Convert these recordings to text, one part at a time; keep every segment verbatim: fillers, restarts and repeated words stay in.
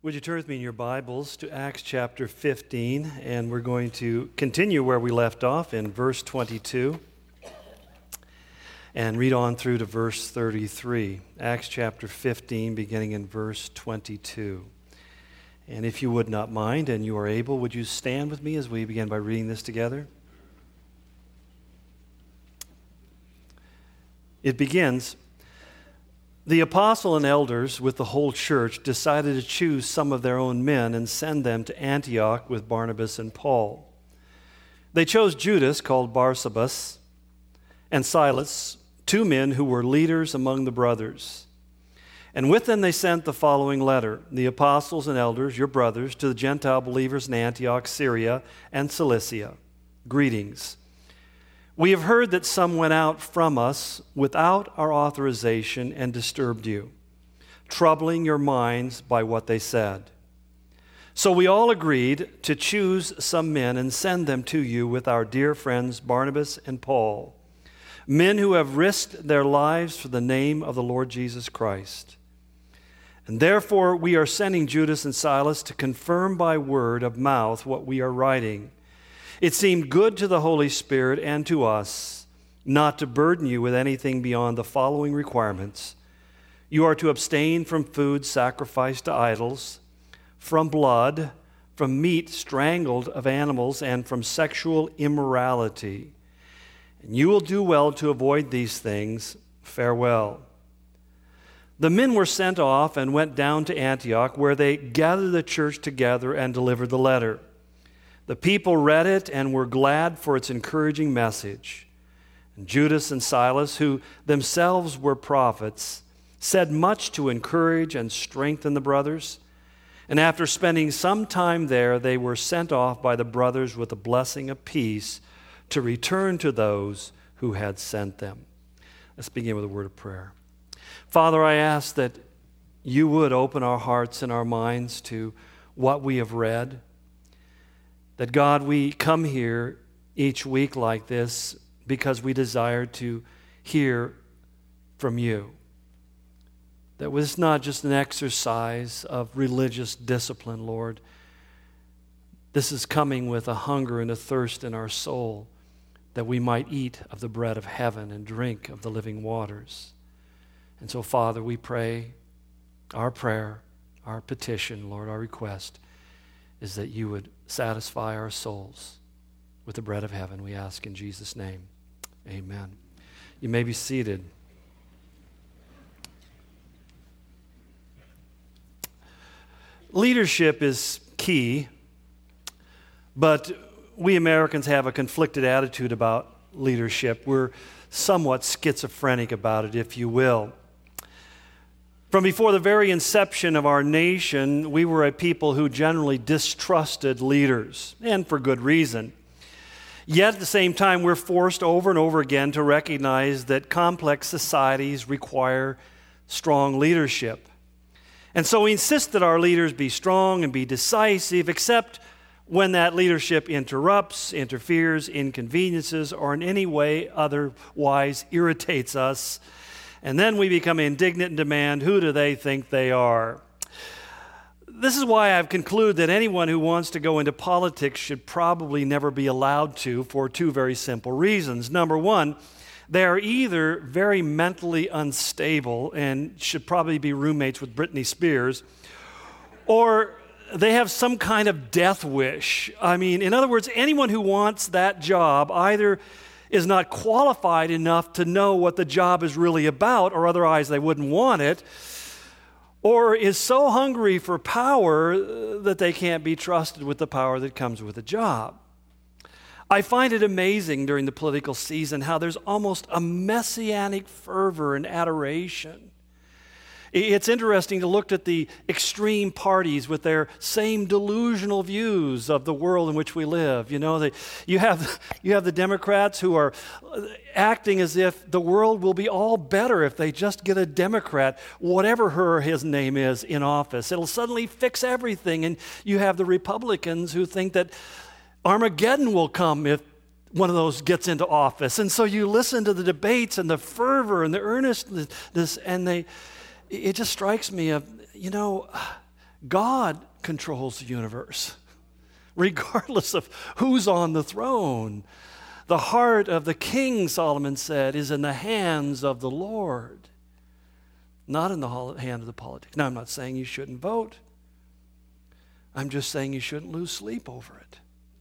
Would you turn with me in your Bibles to Acts chapter fifteen, and we're going to continue where we left off in verse twenty-two and read on through to verse thirty-three. Acts chapter fifteen, beginning in verse twenty-two. And if you would not mind and you are able, would you stand with me as we begin by reading this together? It begins, "The apostle and elders with the whole church decided to choose some of their own men and send them to Antioch with Barnabas and Paul. They chose Judas, called Barsabas, and Silas, two men who were leaders among the brothers. And with them they sent the following letter: The apostles and elders, your brothers, to the Gentile believers in Antioch, Syria, and Cilicia. Greetings. We have heard that some went out from us without our authorization and disturbed you, troubling your minds by what they said. So we all agreed to choose some men and send them to you with our dear friends Barnabas and Paul, men who have risked their lives for the name of the Lord Jesus Christ. And therefore we are sending Judas and Silas to confirm by word of mouth what we are writing. It seemed good to the Holy Spirit and to us not to burden you with anything beyond the following requirements. You are to abstain from food sacrificed to idols, from blood, from meat strangled of animals, and from sexual immorality. And you will do well to avoid these things. Farewell." The men were sent off and went down to Antioch, where they gathered the church together and delivered the letter. The people read it and were glad for its encouraging message. And Judas and Silas, who themselves were prophets, said much to encourage and strengthen the brothers. And after spending some time there, they were sent off by the brothers with a blessing of peace to return to those who had sent them. Let's begin with a word of prayer. Father, I ask that you would open our hearts and our minds to what we have read. That, God, we come here each week like this because we desire to hear from you. That it's not just an exercise of religious discipline, Lord. This is coming with a hunger and a thirst in our soul that we might eat of the bread of heaven and drink of the living waters. And so, Father, we pray, our prayer, our petition, Lord, our request is that you would satisfy our souls with the bread of heaven. We ask in Jesus' name. Amen. You may be seated. Leadership is key, but we Americans have a conflicted attitude about leadership. We're somewhat schizophrenic about it, if you will. From before the very inception of our nation, we were a people who generally distrusted leaders, and for good reason. Yet at the same time, we're forced over and over again to recognize that complex societies require strong leadership. And so we insist that our leaders be strong and be decisive, except when that leadership interrupts, interferes, inconveniences, or in any way otherwise irritates us. And then we become indignant and demand, who do they think they are? This is why I've concluded that anyone who wants to go into politics should probably never be allowed to, for two very simple reasons. Number one, they are either very mentally unstable and should probably be roommates with Britney Spears, or they have some kind of death wish. I mean, in other words, anyone who wants that job either is not qualified enough to know what the job is really about, or otherwise they wouldn't want it, or is so hungry for power that they can't be trusted with the power that comes with a job. I find it amazing during the political season how there's almost a messianic fervor and adoration. It's interesting to look at the extreme parties with their same delusional views of the world in which we live. You know, they, you have you have the Democrats who are acting as if the world will be all better if they just get a Democrat, whatever her or his name is, in office. It'll suddenly fix everything. And you have the Republicans who think that Armageddon will come if one of those gets into office. And so you listen to the debates and the fervor and the earnestness, and they... It just strikes me of, you know, God controls the universe, regardless of who's on the throne. The heart of the king, Solomon said, is in the hands of the Lord, not in the hand of the politics. Now, I'm not saying you shouldn't vote. I'm just saying you shouldn't lose sleep over it.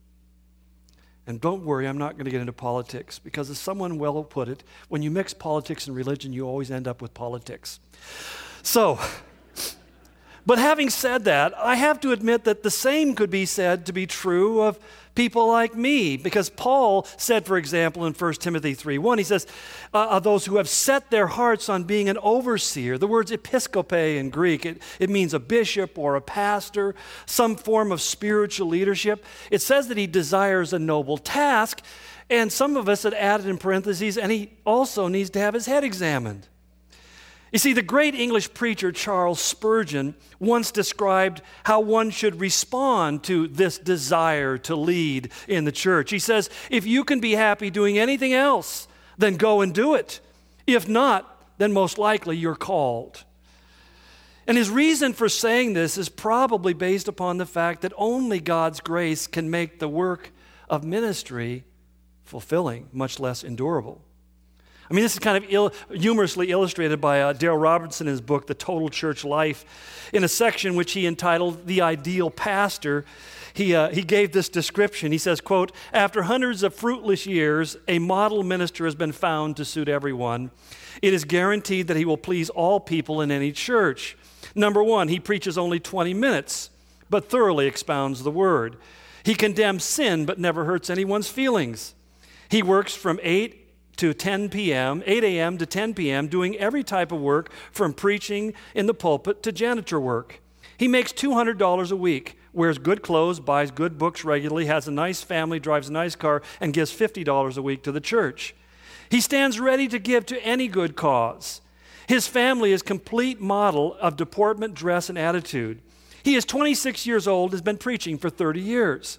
And don't worry, I'm not going to get into politics, because as someone well put it, when you mix politics and religion, you always end up with politics. So, but having said that, I have to admit that the same could be said to be true of people like me, because Paul said, for example, in First Timothy three one, he says, uh, of those who have set their hearts on being an overseer. The word's episkope in Greek. It, it means a bishop or a pastor, some form of spiritual leadership. It says that he desires a noble task, and some of us had added in parentheses, and he also needs to have his head examined. You see, the great English preacher Charles Spurgeon once described how one should respond to this desire to lead in the church. He says, if you can be happy doing anything else, then go and do it. If not, then most likely you're called. And his reason for saying this is probably based upon the fact that only God's grace can make the work of ministry fulfilling, much less endurable. I mean, this is kind of Ill, humorously illustrated by uh, Darrell Robertson in his book, The Total Church Life. In a section which he entitled The Ideal Pastor, he, uh, he gave this description. He says, quote, after hundreds of fruitless years, a model minister has been found to suit everyone. It is guaranteed that he will please all people in any church. Number one, he preaches only twenty minutes, but thoroughly expounds the word. He condemns sin, but never hurts anyone's feelings. He works from eight to ten p.m., eight a.m. to ten p.m., doing every type of work from preaching in the pulpit to janitor work. He makes two hundred dollars a week, wears good clothes, buys good books regularly, has a nice family, drives a nice car, and gives fifty dollars a week to the church. He stands ready to give to any good cause. His family is a complete model of deportment, dress, and attitude. He is twenty-six years old, has been preaching for thirty years.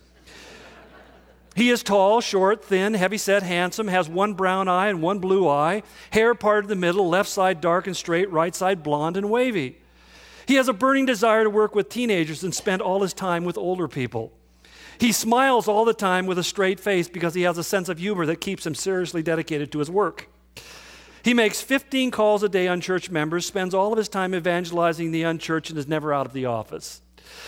He is tall, short, thin, heavy-set, handsome, has one brown eye and one blue eye, hair parted in the middle, left side dark and straight, right side blonde and wavy. He has a burning desire to work with teenagers and spend all his time with older people. He smiles all the time with a straight face because he has a sense of humor that keeps him seriously dedicated to his work. He makes fifteen calls a day on church members, spends all of his time evangelizing the unchurched, and is never out of the office.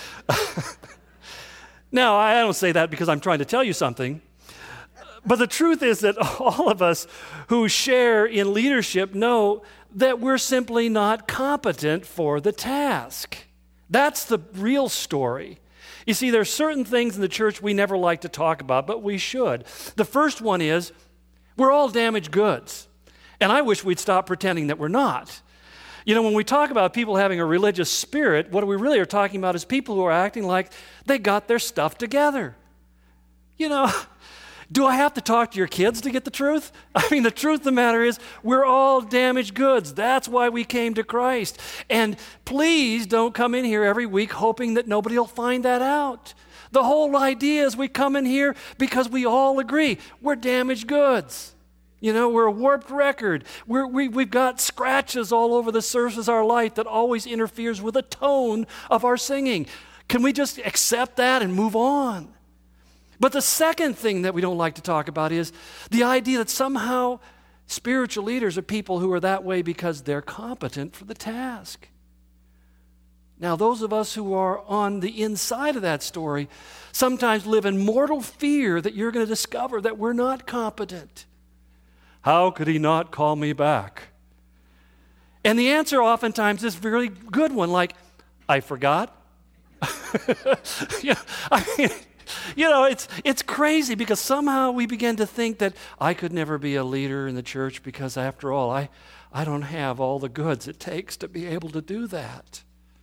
Now, I don't say that because I'm trying to tell you something, but the truth is that all of us who share in leadership know that we're simply not competent for the task. That's the real story. You see, there are certain things in the church we never like to talk about, but we should. The first one is, we're all damaged goods, and I wish we'd stop pretending that we're not. You know, when we talk about people having a religious spirit, what we really are talking about is people who are acting like they got their stuff together. You know, do I have to talk to your kids to get the truth? I mean, the truth of the matter is we're all damaged goods. That's why we came to Christ. And please don't come in here every week hoping that nobody will find that out. The whole idea is we come in here because we all agree we're damaged goods. You know, we're a warped record. We're, we, we've got scratches all over the surface of our life that always interferes with the tone of our singing. Can we just accept that and move on? But the second thing that we don't like to talk about is the idea that somehow spiritual leaders are people who are that way because they're competent for the task. Now, those of us who are on the inside of that story sometimes live in mortal fear that you're going to discover that we're not competent. How could he not call me back? And the answer oftentimes is a very good one, like, I forgot. Yeah, I mean, you know, it's it's crazy because somehow we begin to think that I could never be a leader in the church because after all, I, I don't have all the goods it takes to be able to do that.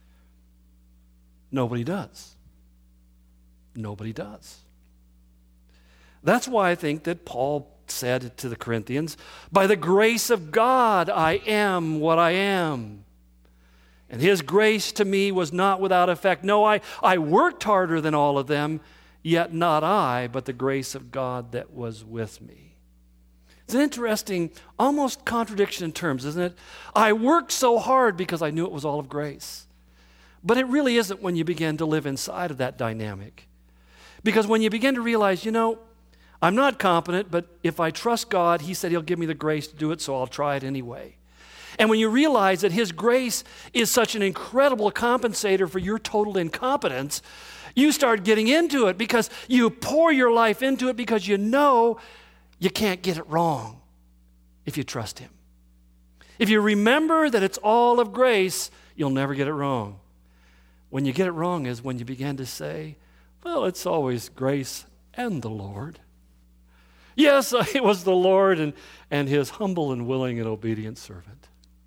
Nobody does. Nobody does. That's why I think that Paul said to the Corinthians, by the grace of God, I am what I am. And his grace to me was not without effect. No, I, I worked harder than all of them, yet not I, but the grace of God that was with me. It's an interesting, almost contradiction in terms, isn't it? I worked so hard because I knew it was all of grace. But it really isn't when you begin to live inside of that dynamic. Because when you begin to realize, you know, I'm not competent, but if I trust God, He said He'll give me the grace to do it, so I'll try it anyway. And when you realize that His grace is such an incredible compensator for your total incompetence, you start getting into it because you pour your life into it because you know you can't get it wrong if you trust Him. If you remember that it's all of grace, you'll never get it wrong. When you get it wrong is when you begin to say, well, it's always grace and the Lord. Yes, it was the Lord and, and His humble and willing and obedient servant.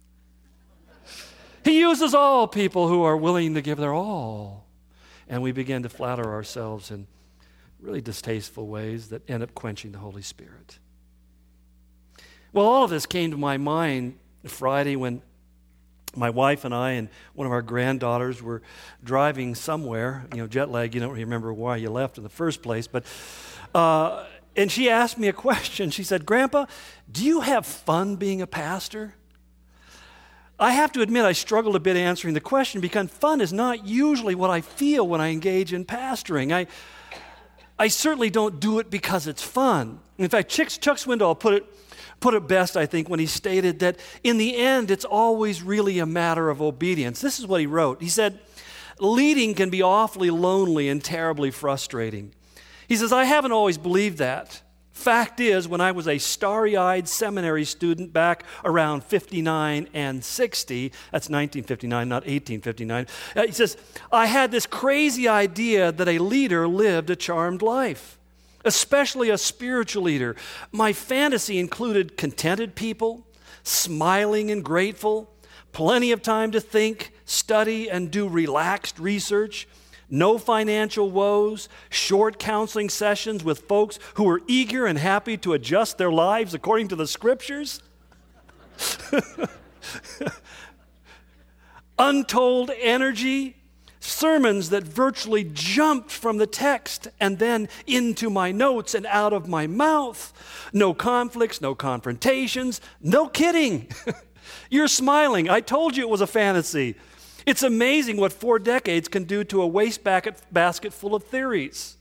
He uses all people who are willing to give their all. And we begin to flatter ourselves in really distasteful ways that end up quenching the Holy Spirit. Well, all of this came to my mind Friday when my wife and I and one of our granddaughters were driving somewhere. You know, jet lag, you don't remember why you left in the first place. But uh, and she asked me a question. She said, Grandpa, do you have fun being a pastor? I have to admit I struggled a bit answering the question because fun is not usually what I feel when I engage in pastoring. I I certainly don't do it because it's fun. In fact, Chuck, Chuck Swindoll put it, put it best, I think, when he stated that in the end, it's always really a matter of obedience. This is what he wrote. He said, leading can be awfully lonely and terribly frustrating. He says, I haven't always believed that. Fact is, when I was a starry-eyed seminary student back around fifty-nine and sixty, that's nineteen fifty-nine, not eighteen fifty-nine, uh, he says, I had this crazy idea that a leader lived a charmed life, especially a spiritual leader. My fantasy included contented people, smiling and grateful, plenty of time to think, study, and do relaxed research, no financial woes, short counseling sessions with folks who are eager and happy to adjust their lives according to the Scriptures. Untold energy, sermons that virtually jumped from the text and then into my notes and out of my mouth. No conflicts, no confrontations, no kidding. You're smiling. I told you it was a fantasy. It's amazing what four decades can do to a wastebasket full of theories.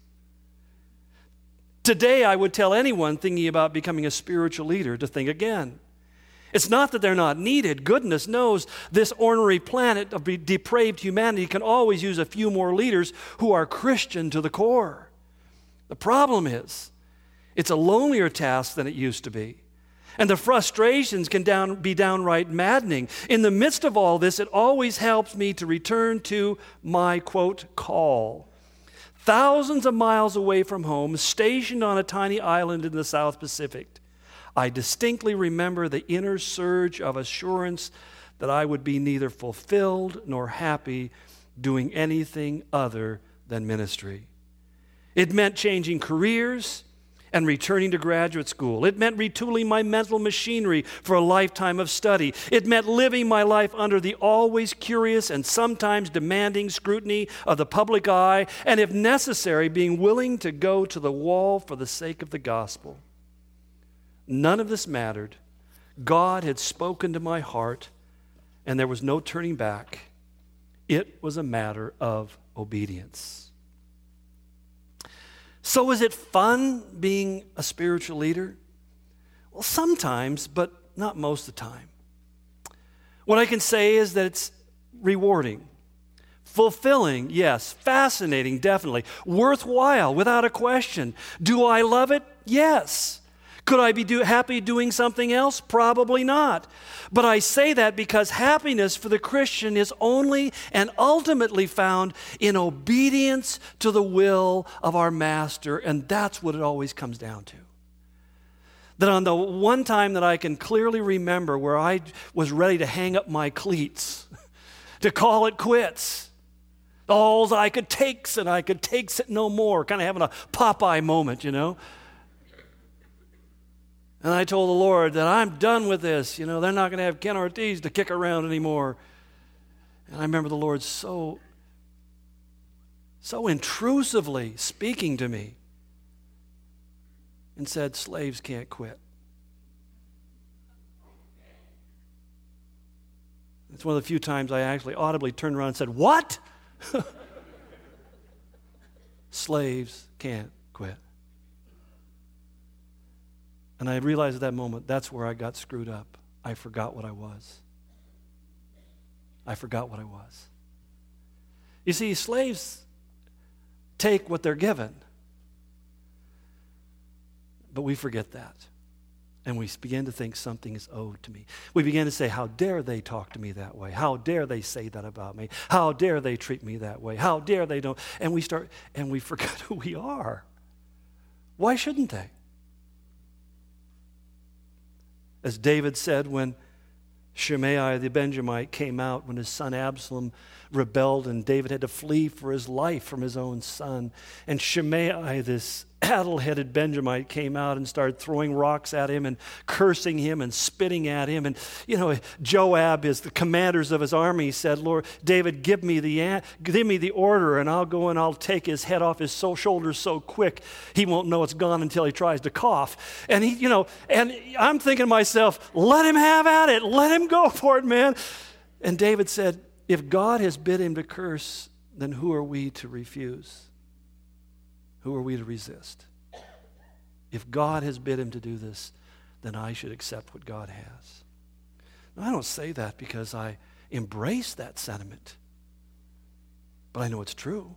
Today, I would tell anyone thinking about becoming a spiritual leader to think again. It's not that they're not needed. Goodness knows this ornery planet of depraved humanity can always use a few more leaders who are Christian to the core. The problem is, it's a lonelier task than it used to be. And the frustrations can down, be downright maddening. In the midst of all this, it always helps me to return to my, quote, call. Thousands of miles away from home, stationed on a tiny island in the South Pacific, I distinctly remember the inner surge of assurance that I would be neither fulfilled nor happy doing anything other than ministry. It meant changing careers and returning to graduate school. It meant retooling my mental machinery for a lifetime of study. It meant living my life under the always curious and sometimes demanding scrutiny of the public eye, and if necessary, being willing to go to the wall for the sake of the gospel. None of this mattered. God had spoken to my heart, and there was no turning back. It was a matter of obedience. So is it fun being a spiritual leader? Well, sometimes, but not most of the time. What I can say is that it's rewarding, fulfilling, yes, fascinating, definitely, worthwhile, without a question. Do I love it? Yes. Could I be do, happy doing something else? Probably not. But I say that because happiness for the Christian is only and ultimately found in obedience to the will of our Master, and that's what it always comes down to. That on the one time that I can clearly remember where I was ready to hang up my cleats, to call it quits, all I could takes and I could takes it no more, kind of having a Popeye moment, you know. And I told the Lord that I'm done with this. You know, they're not going to have Ken Ortiz to kick around anymore. And I remember the Lord so, so intrusively speaking to me and said, slaves can't quit. It's one of the few times I actually audibly turned around and said, "What?" Slaves can't quit. And I realized at that moment, that's where I got screwed up. I forgot what I was. I forgot what I was. You see, slaves take what they're given. But we forget that. And we begin to think something is owed to me. We begin to say, how dare they talk to me that way? How dare they say that about me? How dare they treat me that way? How dare they don't? And we start, and we forget who we are. Why shouldn't they? As David said when Shimei the Benjamite came out, when his son Absalom rebelled and David had to flee for his life from his own son. And Shimei, this addle-headed Benjamite, came out and started throwing rocks at him and cursing him and spitting at him. And, you know, Joab, is the commanders of his army, said, "Lord, David, give me the give me the order, and I'll go and I'll take his head off his so shoulders so quick he won't know it's gone until he tries to cough." And he, you know, and I'm thinking to myself, let him have at it. Let him go for it, man. And David said, if God has bid him to curse, then who are we to refuse? Who are we to resist? If God has bid him to do this, then I should accept what God has. Now, I don't say that because I embrace that sentiment, but I know it's true.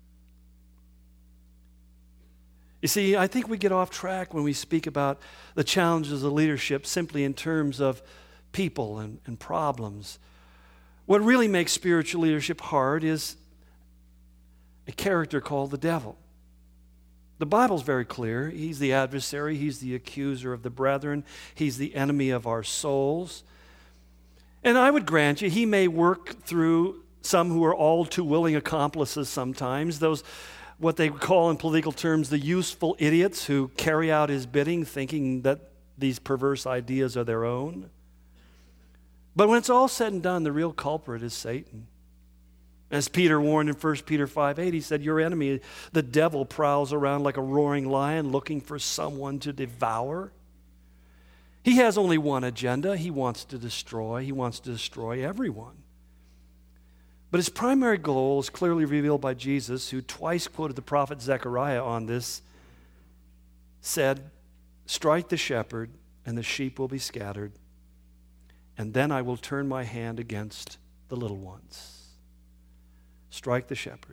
You see, I think we get off track when we speak about the challenges of leadership simply in terms of people and, and problems. What really makes spiritual leadership hard is a character called the devil. The Bible's very clear. He's the adversary. He's the accuser of the brethren. He's the enemy of our souls. And I would grant you, he may work through some who are all too willing accomplices sometimes, those what they call in political terms the useful idiots who carry out his bidding thinking that these perverse ideas are their own. But when it's all said and done, the real culprit is Satan. As Peter warned in First Peter five eight, he said, your enemy, the devil, prowls around like a roaring lion looking for someone to devour. He has only one agenda. He wants to destroy. He wants to destroy everyone. But his primary goal is clearly revealed by Jesus, who twice quoted the prophet Zechariah on this, said, strike the shepherd, and the sheep will be scattered, and then I will turn my hand against the little ones. Strike the shepherd.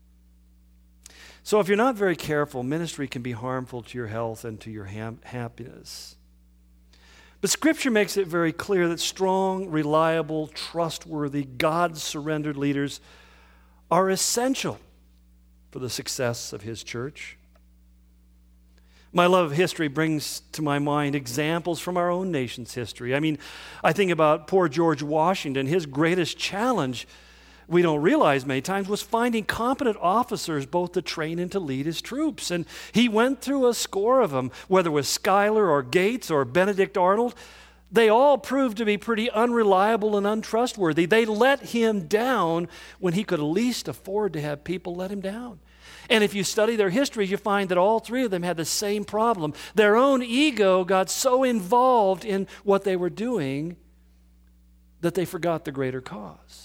So if you're not very careful, ministry can be harmful to your health and to your ha- happiness. But Scripture makes it very clear that strong, reliable, trustworthy, God-surrendered leaders are essential for the success of His church. My love of history brings to my mind examples from our own nation's history. I mean, I think about poor George Washington. His greatest challenge, we don't realize many times, was finding competent officers both to train and to lead his troops. And he went through a score of them, whether it was Schuyler or Gates or Benedict Arnold. They all proved to be pretty unreliable and untrustworthy. They let him down when he could at least afford to have people let him down. And if you study their histories, you find that all three of them had the same problem. Their own ego got so involved in what they were doing that they forgot the greater cause.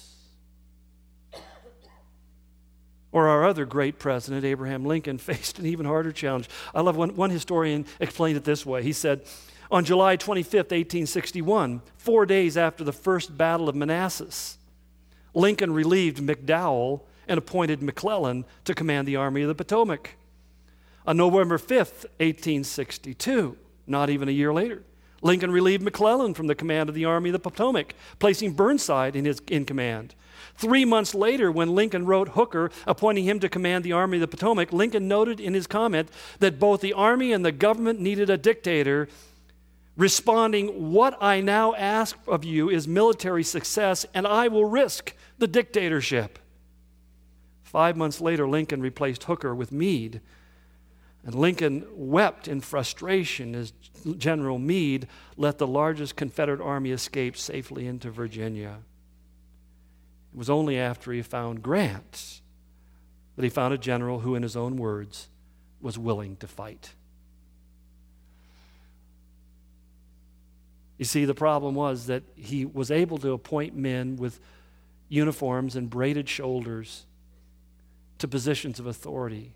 Or our other great president, Abraham Lincoln, faced an even harder challenge. I love when one historian explained it this way. He said, on July twenty-fifth, eighteen sixty-one, four days after the first battle of Manassas, Lincoln relieved McDowell and appointed McClellan to command the Army of the Potomac. On November fifth, eighteen sixty-two, not even a year later, Lincoln relieved McClellan from the command of the Army of the Potomac, placing Burnside in, his, in command. Three months later, when Lincoln wrote Hooker, appointing him to command the Army of the Potomac, Lincoln noted in his comment that both the Army and the government needed a dictator, responding, what I now ask of you is military success, and I will risk the dictatorship. Five months later, Lincoln replaced Hooker with Meade, and Lincoln wept in frustration as General Meade let the largest Confederate army escape safely into Virginia. It was only after he found Grant that he found a general who, in his own words, was willing to fight. You see, the problem was that he was able to appoint men with uniforms and braided shoulders to positions of authority.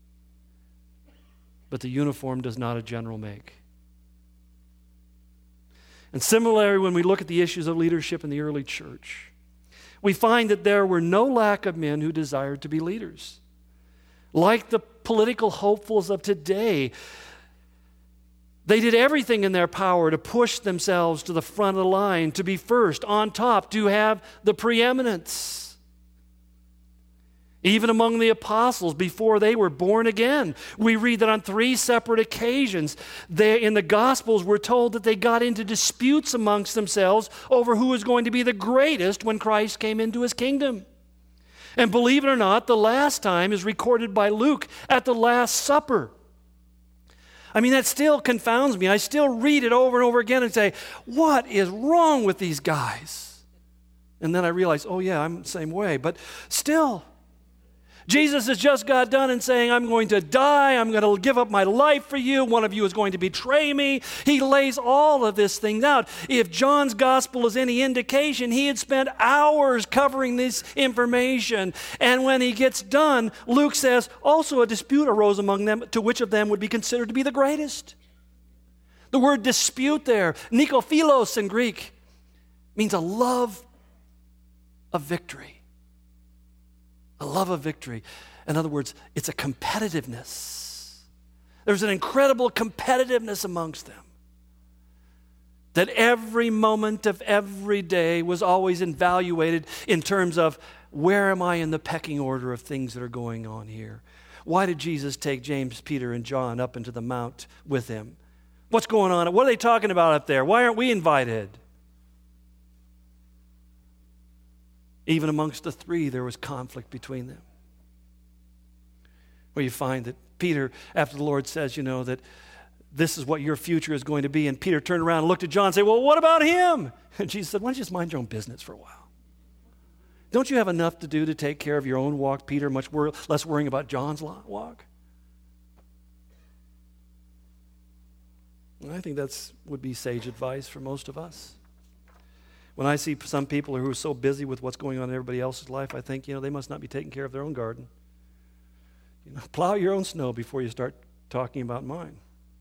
But the uniform does not a general make. And similarly, when we look at the issues of leadership in the early church, we find that there were no lack of men who desired to be leaders. Like the political hopefuls of today, they did everything in their power to push themselves to the front of the line, to be first, on top, to have the preeminence. Even among the apostles, before they were born again, we read that on three separate occasions, they, in the Gospels, we're told that they got into disputes amongst themselves over who was going to be the greatest when Christ came into his kingdom. And believe it or not, the last time is recorded by Luke at the Last Supper. I mean, that still confounds me. I still read it over and over again and say, what is wrong with these guys? And then I realize, oh yeah, I'm the same way. But still, Jesus has just got done and saying, I'm going to die, I'm going to give up my life for you, one of you is going to betray me. He lays all of this thing out. If John's gospel is any indication, he had spent hours covering this information. And when he gets done, Luke says, also a dispute arose among them, to which of them would be considered to be the greatest. The word dispute there, nikophilos in Greek, means a love of victory. A love of victory. In other words, it's a competitiveness. There's an incredible competitiveness amongst them. That every moment of every day was always evaluated in terms of, where am I in the pecking order of things that are going on here? Why did Jesus take James, Peter, and John up into the mount with him? What's going on? What are they talking about up there? Why aren't we invited? Even amongst the three, there was conflict between them. Where you find that Peter, after the Lord says, you know, that this is what your future is going to be, and Peter turned around and looked at John and said, well, what about him? And Jesus said, why don't you just mind your own business for a while? Don't you have enough to do to take care of your own walk, Peter, much wor- less worrying about John's walk? And I think that's would be sage advice for most of us. When I see some people who are so busy with what's going on in everybody else's life, I think, you know, they must not be taking care of their own garden. You know, plow your own snow before you start talking about mine.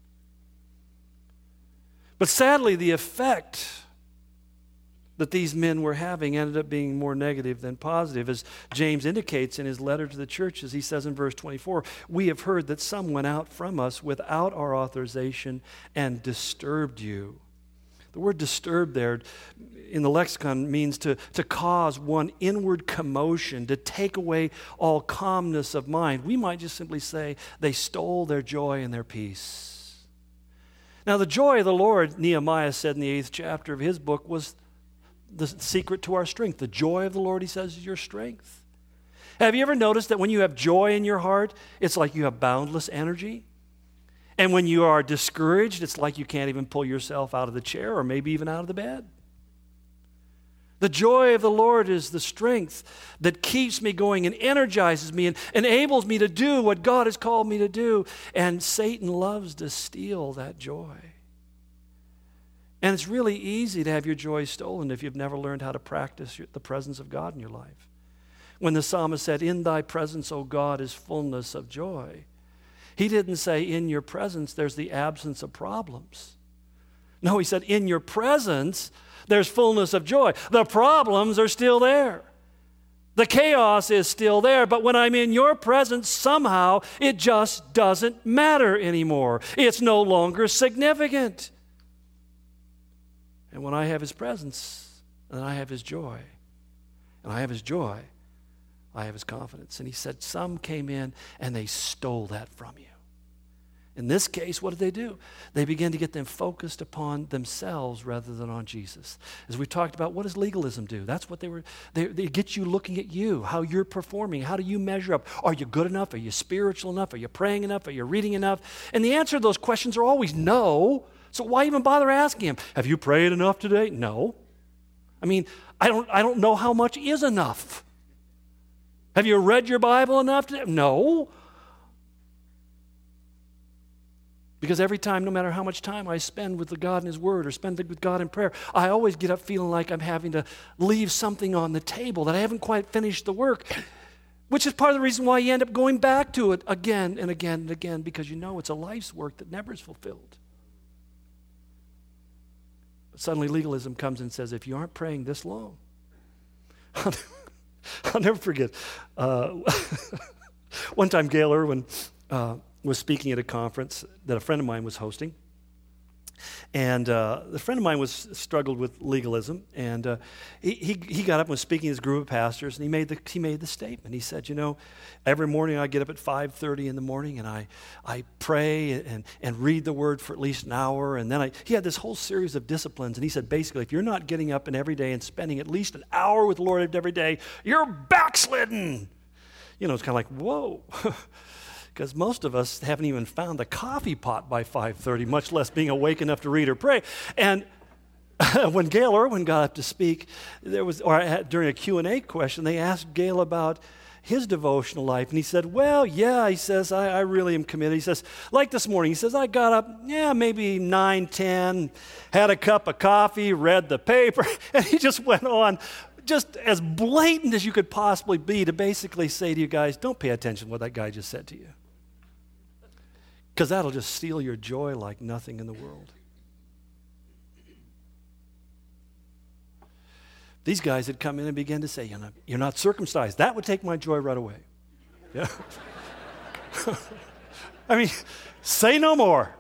But sadly, the effect that these men were having ended up being more negative than positive. As James indicates in his letter to the churches, he says in verse twenty-four, we have heard that some went out from us without our authorization and disturbed you. The word disturbed there in the lexicon means to, to cause one inward commotion, to take away all calmness of mind. We might just simply say they stole their joy and their peace. Now, the joy of the Lord, Nehemiah said in the eighth chapter of his book, was the secret to our strength. The joy of the Lord, he says, is your strength. Have you ever noticed that when you have joy in your heart, it's like you have boundless energy? And when you are discouraged, it's like you can't even pull yourself out of the chair or maybe even out of the bed. The joy of the Lord is the strength that keeps me going and energizes me and enables me to do what God has called me to do. And Satan loves to steal that joy. And it's really easy to have your joy stolen if you've never learned how to practice the presence of God in your life. When the psalmist said, in thy presence, O God, is fullness of joy. He didn't say, in your presence, there's the absence of problems. No, he said, in your presence, there's fullness of joy. The problems are still there. The chaos is still there. But when I'm in your presence, somehow, it just doesn't matter anymore. It's no longer significant. And when I have his presence, then I have his joy. And I have his joy, I have his confidence. And he said, some came in and they stole that from you. In this case, what did they do? They began to get them focused upon themselves rather than on Jesus. As we talked about, what does legalism do? That's what they were, they, they get you looking at you, how you're performing. How do you measure up? Are you good enough? Are you spiritual enough? Are you praying enough? Are you reading enough? And the answer to those questions are always no. So why even bother asking him? Have you prayed enough today? No. I mean, I don't, I don't know how much is enough. Have you read your Bible enough today? No. Because every time, no matter how much time I spend with the God in His Word or spend with God in prayer, I always get up feeling like I'm having to leave something on the table, that I haven't quite finished the work, which is part of the reason why you end up going back to it again and again and again, because you know it's a life's work that never is fulfilled. But suddenly legalism comes and says, if you aren't praying this long, I'll, I'll never forget. Uh, one time Gail Irwin uh, was speaking at a conference that a friend of mine was hosting. And uh, the friend of mine was struggled with legalism, and uh, he, he he got up and was speaking to his group of pastors, and he made the he made the statement. He said, you know, every morning I get up at five thirty in the morning, and I I pray and and read the Word for at least an hour, and then I he had this whole series of disciplines, and he said basically, if you're not getting up and every day and spending at least an hour with the Lord every day, you're backslidden. You know, it's kind of like, whoa. Because most of us haven't even found the coffee pot by five thirty, much less being awake enough to read or pray. And when Gail Irwin got up to speak, there was, or during a Q and A question, they asked Gail about his devotional life. And he said, well, yeah, he says, I, I really am committed. He says, like this morning, he says, I got up, yeah, maybe nine, ten, had a cup of coffee, read the paper, and he just went on just as blatant as you could possibly be to basically say to you guys, don't pay attention to what that guy just said to you. Because that'll just steal your joy like nothing in the world. These guys had come in and began to say, you're not, you're not circumcised. That would take my joy right away. Yeah. I mean, say no more.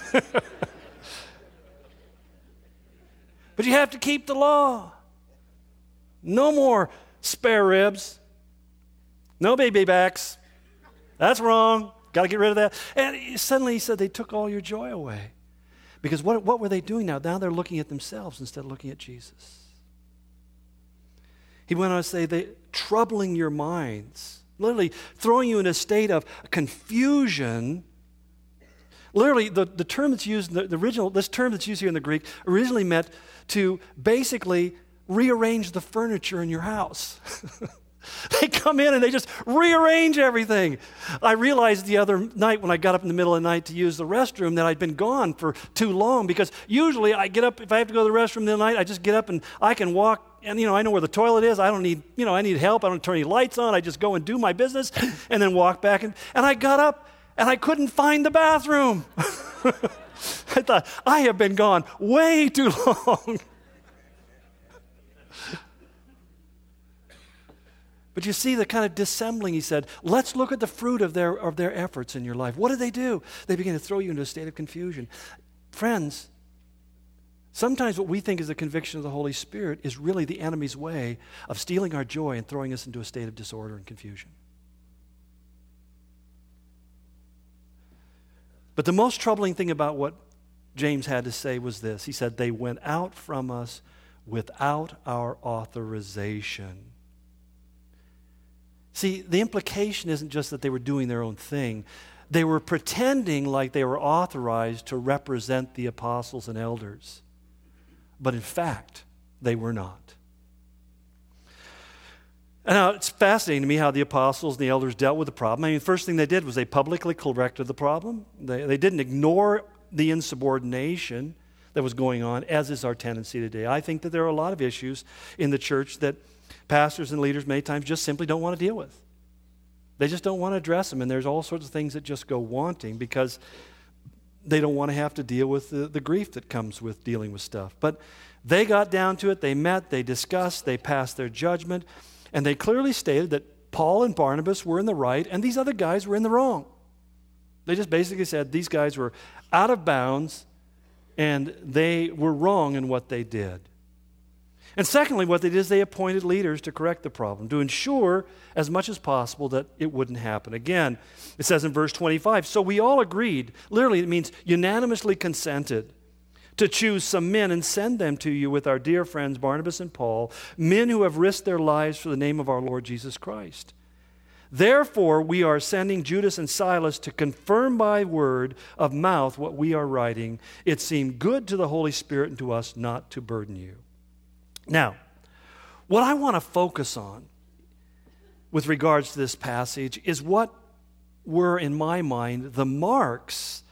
But you have to keep the law. No more spare ribs. No baby backs. That's wrong. Got to get rid of that. And suddenly he said they took all your joy away. Because what, what were they doing now? Now they're looking at themselves instead of looking at Jesus. He went on to say, they troubling your minds, literally throwing you in a state of confusion. Literally, the, the term that's used, the, the original, this term that's used here in the Greek, originally meant to basically rearrange the furniture in your house. They come in and they just rearrange everything. I realized the other night when I got up in the middle of the night to use the restroom that I'd been gone for too long, because usually I get up, if I have to go to the restroom in the night, I just get up and I can walk, and you know, I know where the toilet is. I don't need, you know, I need help. I don't turn any lights on. I just go and do my business and then walk back. And, and I got up and I couldn't find the bathroom. I thought, I have been gone way too long. But you see the kind of dissembling, he said, let's look at the fruit of their, of their efforts in your life. What did they do? They began to throw you into a state of confusion. Friends, sometimes what we think is the conviction of the Holy Spirit is really the enemy's way of stealing our joy and throwing us into a state of disorder and confusion. But the most troubling thing about what James had to say was this. He said, they went out from us without our authorization. See, the implication isn't just that they were doing their own thing. They were pretending like they were authorized to represent the apostles and elders. But in fact, they were not. And now, it's fascinating to me how the apostles and the elders dealt with the problem. I mean, the first thing they did was they publicly corrected the problem. They, they didn't ignore the insubordination that was going on, as is our tendency today. I think that there are a lot of issues in the church that pastors and leaders many times just simply don't want to deal with. They just don't want to address them, and there's all sorts of things that just go wanting because they don't want to have to deal with the, the grief that comes with dealing with stuff. But they got down to it, they met, they discussed, they passed their judgment, and they clearly stated that Paul and Barnabas were in the right and these other guys were in the wrong. They just basically said these guys were out of bounds and they were wrong in what they did. And secondly, what they did is they appointed leaders to correct the problem, to ensure as much as possible that it wouldn't happen. Again, it says in verse twenty-five, so we all agreed, literally it means unanimously consented, to choose some men and send them to you with our dear friends Barnabas and Paul, men who have risked their lives for the name of our Lord Jesus Christ. Therefore, we are sending Judas and Silas to confirm by word of mouth what we are writing. It seemed good to the Holy Spirit and to us not to burden you. Now, what I want to focus on with regards to this passage is what were, in my mind, the marks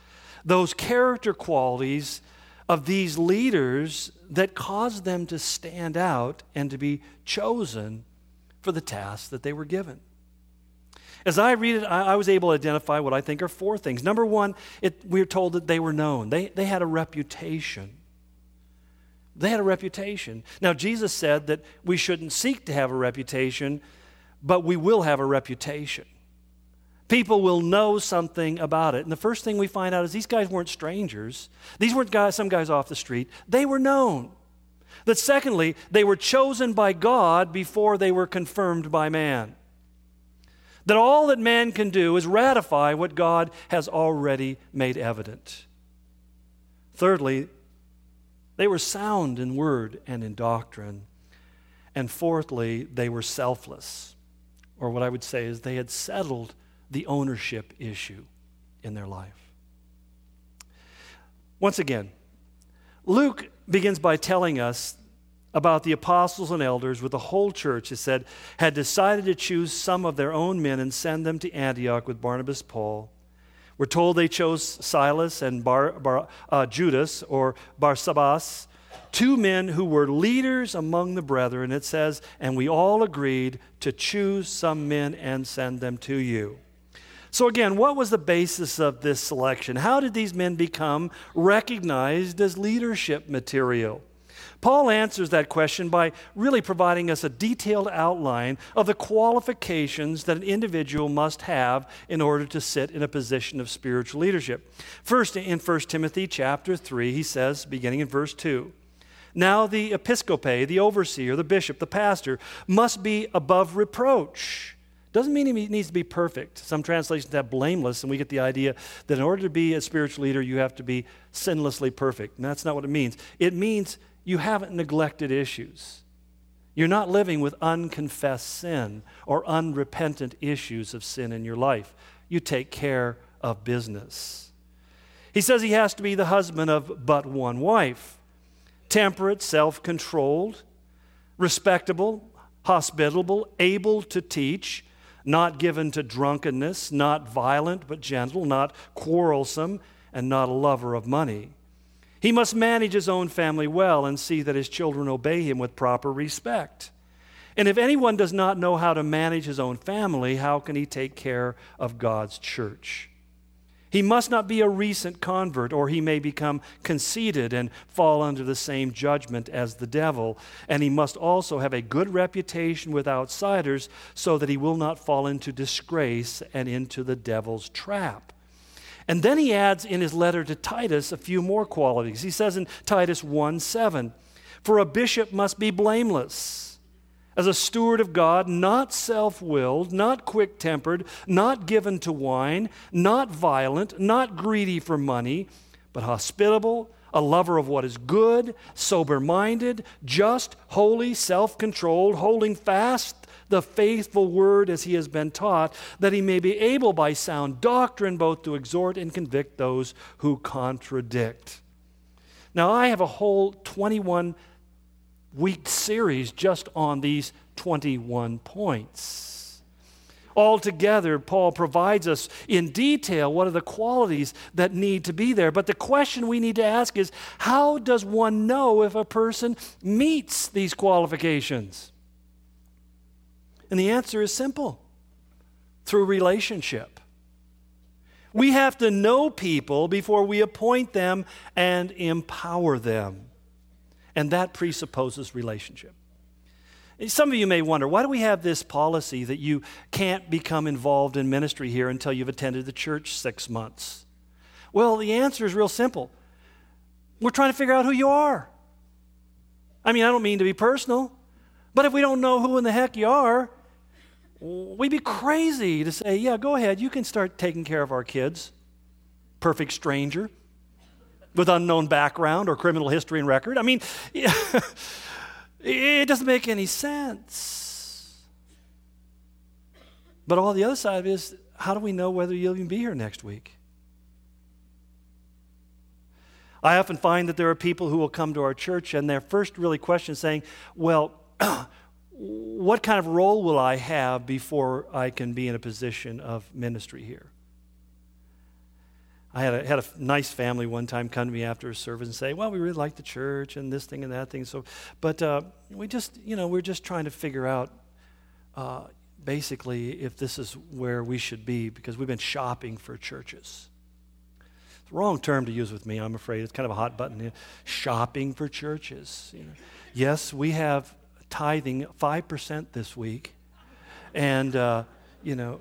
those character qualities of these leaders that caused them to stand out and to be chosen for the task that they were given. As I read it, I, I was able to identify what I think are four things. Number one, it, we're told that they were known. They, they had a reputation. They had a reputation. Now, Jesus said that we shouldn't seek to have a reputation, but we will have a reputation. People will know something about it. And the first thing we find out is these guys weren't strangers. These weren't guys, some guys off the street. They were known. That secondly, they were chosen by God before they were confirmed by man. That all that man can do is ratify what God has already made evident. Thirdly, they were sound in word and in doctrine. And fourthly, they were selfless. Or what I would say is they had settled the ownership issue in their life. Once again, Luke begins by telling us about the apostles and elders with the whole church, it said, had decided to choose some of their own men and send them to Antioch with Barnabas, Paul. We're told they chose Silas and Bar, Bar, uh, Judas, or Barsabbas, two men who were leaders among the brethren. It says, and we all agreed to choose some men and send them to you. So again, what was the basis of this selection? How did these men become recognized as leadership material? Paul answers that question by really providing us a detailed outline of the qualifications that an individual must have in order to sit in a position of spiritual leadership. First, in First Timothy chapter three, he says, beginning in verse two, now the episcope, the overseer, the bishop, the pastor, must be above reproach. Doesn't mean he needs to be perfect. Some translations have blameless, and we get the idea that in order to be a spiritual leader, you have to be sinlessly perfect. And that's not what it means. It means you haven't neglected issues. You're not living with unconfessed sin or unrepentant issues of sin in your life. You take care of business. He says he has to be the husband of but one wife, temperate, self-controlled, respectable, hospitable, able to teach, not given to drunkenness, not violent but gentle, not quarrelsome, and not a lover of money. He must manage his own family well and see that his children obey him with proper respect. And if anyone does not know how to manage his own family, how can he take care of God's church? He must not be a recent convert, or he may become conceited and fall under the same judgment as the devil. And he must also have a good reputation with outsiders so that he will not fall into disgrace and into the devil's trap. And then he adds in his letter to Titus a few more qualities. He says in Titus one seven, for a bishop must be blameless, as a steward of God, not self-willed, not quick-tempered, not given to wine, not violent, not greedy for money, but hospitable, a lover of what is good, sober-minded, just, holy, self-controlled, holding fast the faithful word as he has been taught, that he may be able by sound doctrine both to exhort and convict those who contradict. Now, I have a whole twenty-one week series just on these twenty-one points. Altogether, Paul provides us in detail what are the qualities that need to be there. But the question we need to ask is, how does one know if a person meets these qualifications? And the answer is simple: through relationship. We have to know people before we appoint them and empower them. And that presupposes relationship. Some of you may wonder, why do we have this policy that you can't become involved in ministry here until you've attended the church six months? Well, the answer is real simple. We're trying to figure out who you are. I mean, I don't mean to be personal, but if we don't know who in the heck you are, we'd be crazy to say, yeah, go ahead, you can start taking care of our kids. Perfect stranger with unknown background or criminal history and record. I mean, it doesn't make any sense. But all the other side of it is, how do we know whether you'll even be here next week? I often find that there are people who will come to our church and their first really question is saying, well, what kind of role will I have before I can be in a position of ministry here? I had a, had a nice family one time come to me after a service and say, well, we really like the church and this thing and that thing. So, but uh, we just, you know, we're just trying to figure out uh, basically if this is where we should be, because we've been shopping for churches. It's the wrong term to use with me, I'm afraid. It's kind of a hot button here. Shopping for churches. You know. Yes, we have tithing five percent this week. And, uh, you know,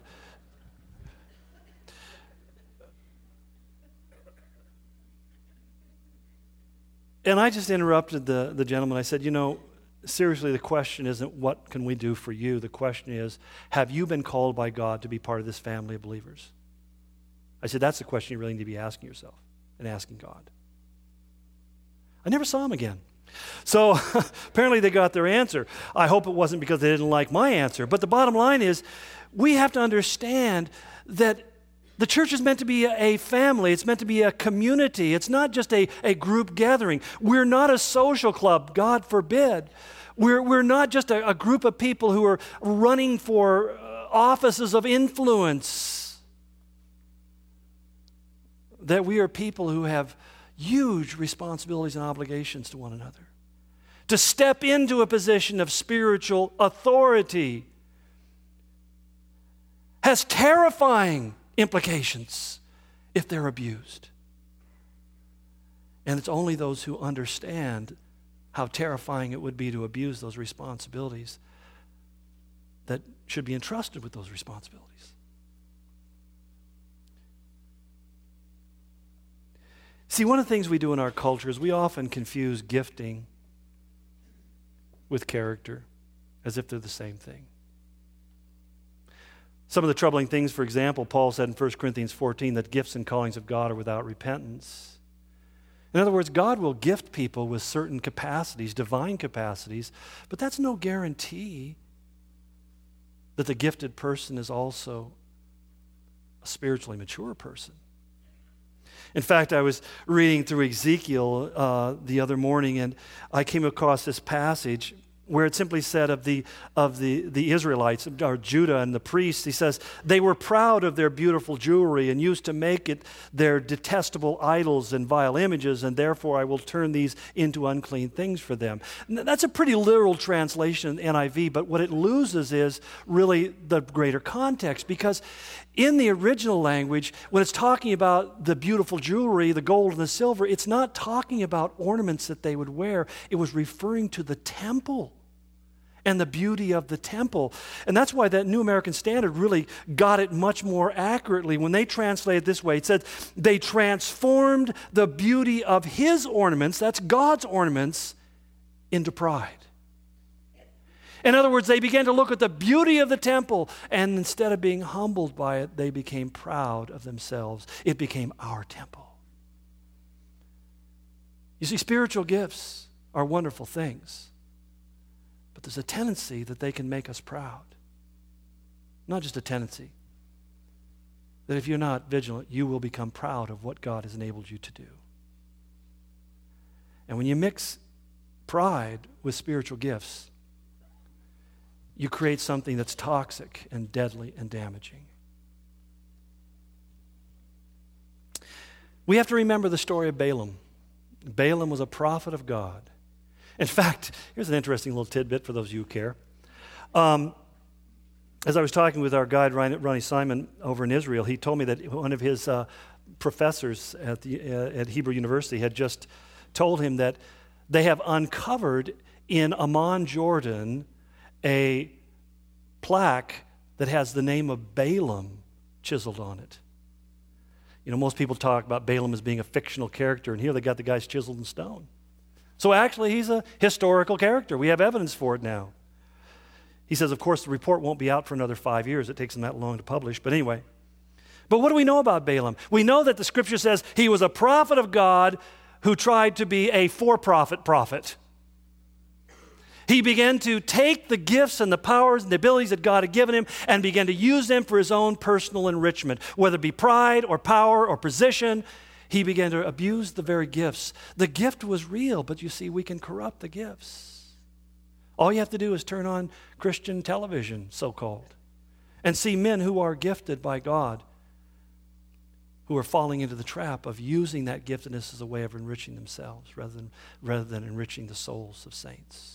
and I just interrupted the, the gentleman. I said, you know, seriously, the question isn't what can we do for you. The question is, have you been called by God to be part of this family of believers? I said, that's the question you really need to be asking yourself and asking God. I never saw him again. So apparently they got their answer. I hope it wasn't because they didn't like my answer. But the bottom line is, we have to understand that the church is meant to be a family. It's meant to be a community. It's not just a, a group gathering. We're not a social club, God forbid. We're, we're not just a, a group of people who are running for uh, offices of influence. That we are people who have huge responsibilities and obligations to one another. To step into a position of spiritual authority has terrifying implications if they're abused. And it's only those who understand how terrifying it would be to abuse those responsibilities that should be entrusted with those responsibilities. See, one of the things we do in our culture is we often confuse gifting with character as if they're the same thing. Some of the troubling things, for example, Paul said in First Corinthians fourteen that gifts and callings of God are without repentance. In other words, God will gift people with certain capacities, divine capacities, but that's no guarantee that the gifted person is also a spiritually mature person. In fact, I was reading through Ezekiel uh, the other morning, and I came across this passage where it simply said of the of the, the Israelites, or Judah and the priests, he says, they were proud of their beautiful jewelry and used to make it their detestable idols and vile images, and therefore I will turn these into unclean things for them. That's a pretty literal translation in the N I V, but what it loses is really the greater context, because in the original language, when it's talking about the beautiful jewelry, the gold and the silver, it's not talking about ornaments that they would wear. It was referring to the temple and the beauty of the temple. And that's why that New American Standard really got it much more accurately when they translated it this way. It said, they transformed the beauty of his ornaments, that's God's ornaments, into pride. In other words, they began to look at the beauty of the temple, and instead of being humbled by it, they became proud of themselves. It became our temple. You see, spiritual gifts are wonderful things, but there's a tendency that they can make us proud. Not just a tendency, that if you're not vigilant, you will become proud of what God has enabled you to do. And when you mix pride with spiritual gifts, you create something that's toxic and deadly and damaging. We have to remember the story of Balaam. Balaam was a prophet of God. In fact, here's an interesting little tidbit for those of you who care. Um, as I was talking with our guide, Ronnie Simon, over in Israel, he told me that one of his uh, professors at, the, uh, at Hebrew University had just told him that they have uncovered in Amman, Jordan, a plaque that has the name of Balaam chiseled on it. You know, most people talk about Balaam as being a fictional character, and here they got the guys chiseled in stone. So actually, he's a historical character. We have evidence for it now. He says, of course, the report won't be out for another five years. It takes them that long to publish. But anyway. But what do we know about Balaam? We know that the Scripture says he was a prophet of God who tried to be a for-profit prophet. He began to take the gifts and the powers and the abilities that God had given him and began to use them for his own personal enrichment, whether it be pride or power or position. He began to abuse the very gifts. The gift was real, but you see, we can corrupt the gifts. All you have to do is turn on Christian television, so-called, and see men who are gifted by God, who are falling into the trap of using that giftedness as a way of enriching themselves rather than, rather than enriching the souls of saints.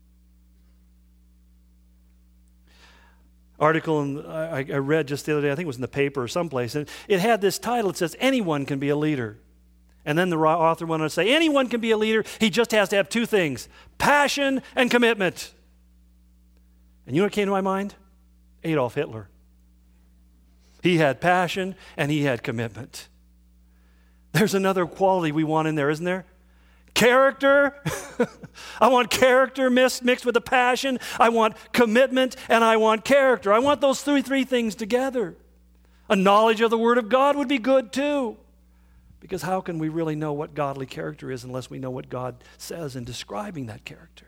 Article in, I, I read just the other day, I think it was in the paper or someplace, and it had this title. It says, anyone can be a leader. And then the author went on to say, anyone can be a leader. He just has to have two things, passion and commitment. And you know what came to my mind? Adolf Hitler. He had passion and he had commitment. There's another quality we want in there, isn't there? Character. I want character mixed, mixed with a passion. I want commitment and I want character. I want those three, three things together. A knowledge of the Word of God would be good too. Because how can we really know what godly character is unless we know what God says in describing that character?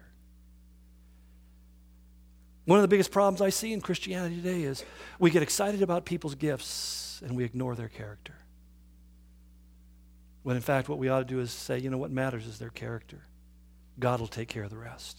One of the biggest problems I see in Christianity today is we get excited about people's gifts and we ignore their character. When in fact what we ought to do is say, you know, what matters is their character. God will take care of the rest.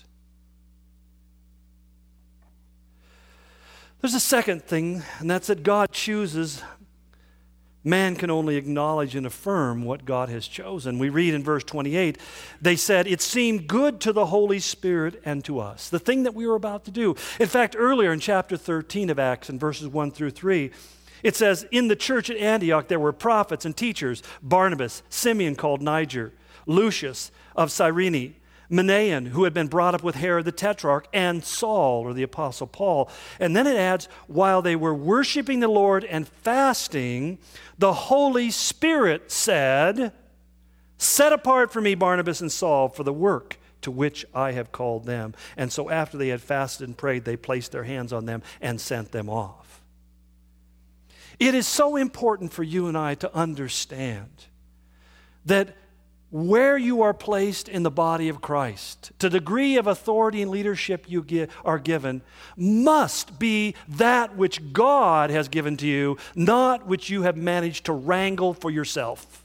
There's a second thing, and that's that God chooses. Man can only acknowledge and affirm what God has chosen. We read in verse twenty-eight, they said, it seemed good to the Holy Spirit and to us, the thing that we were about to do. In fact, earlier in chapter thirteen of Acts, in verses one through three, it says, in the church at Antioch there were prophets and teachers, Barnabas, Simeon called Niger, Lucius of Cyrene, Manaen, who had been brought up with Herod the Tetrarch, and Saul, or the Apostle Paul. And then it adds, while they were worshiping the Lord and fasting, the Holy Spirit said, set apart for me Barnabas and Saul for the work to which I have called them. And so after they had fasted and prayed, they placed their hands on them and sent them off. It is so important for you and I to understand that where you are placed in the body of Christ, to the degree of authority and leadership you give, are given, must be that which God has given to you, not which you have managed to wrangle for yourself.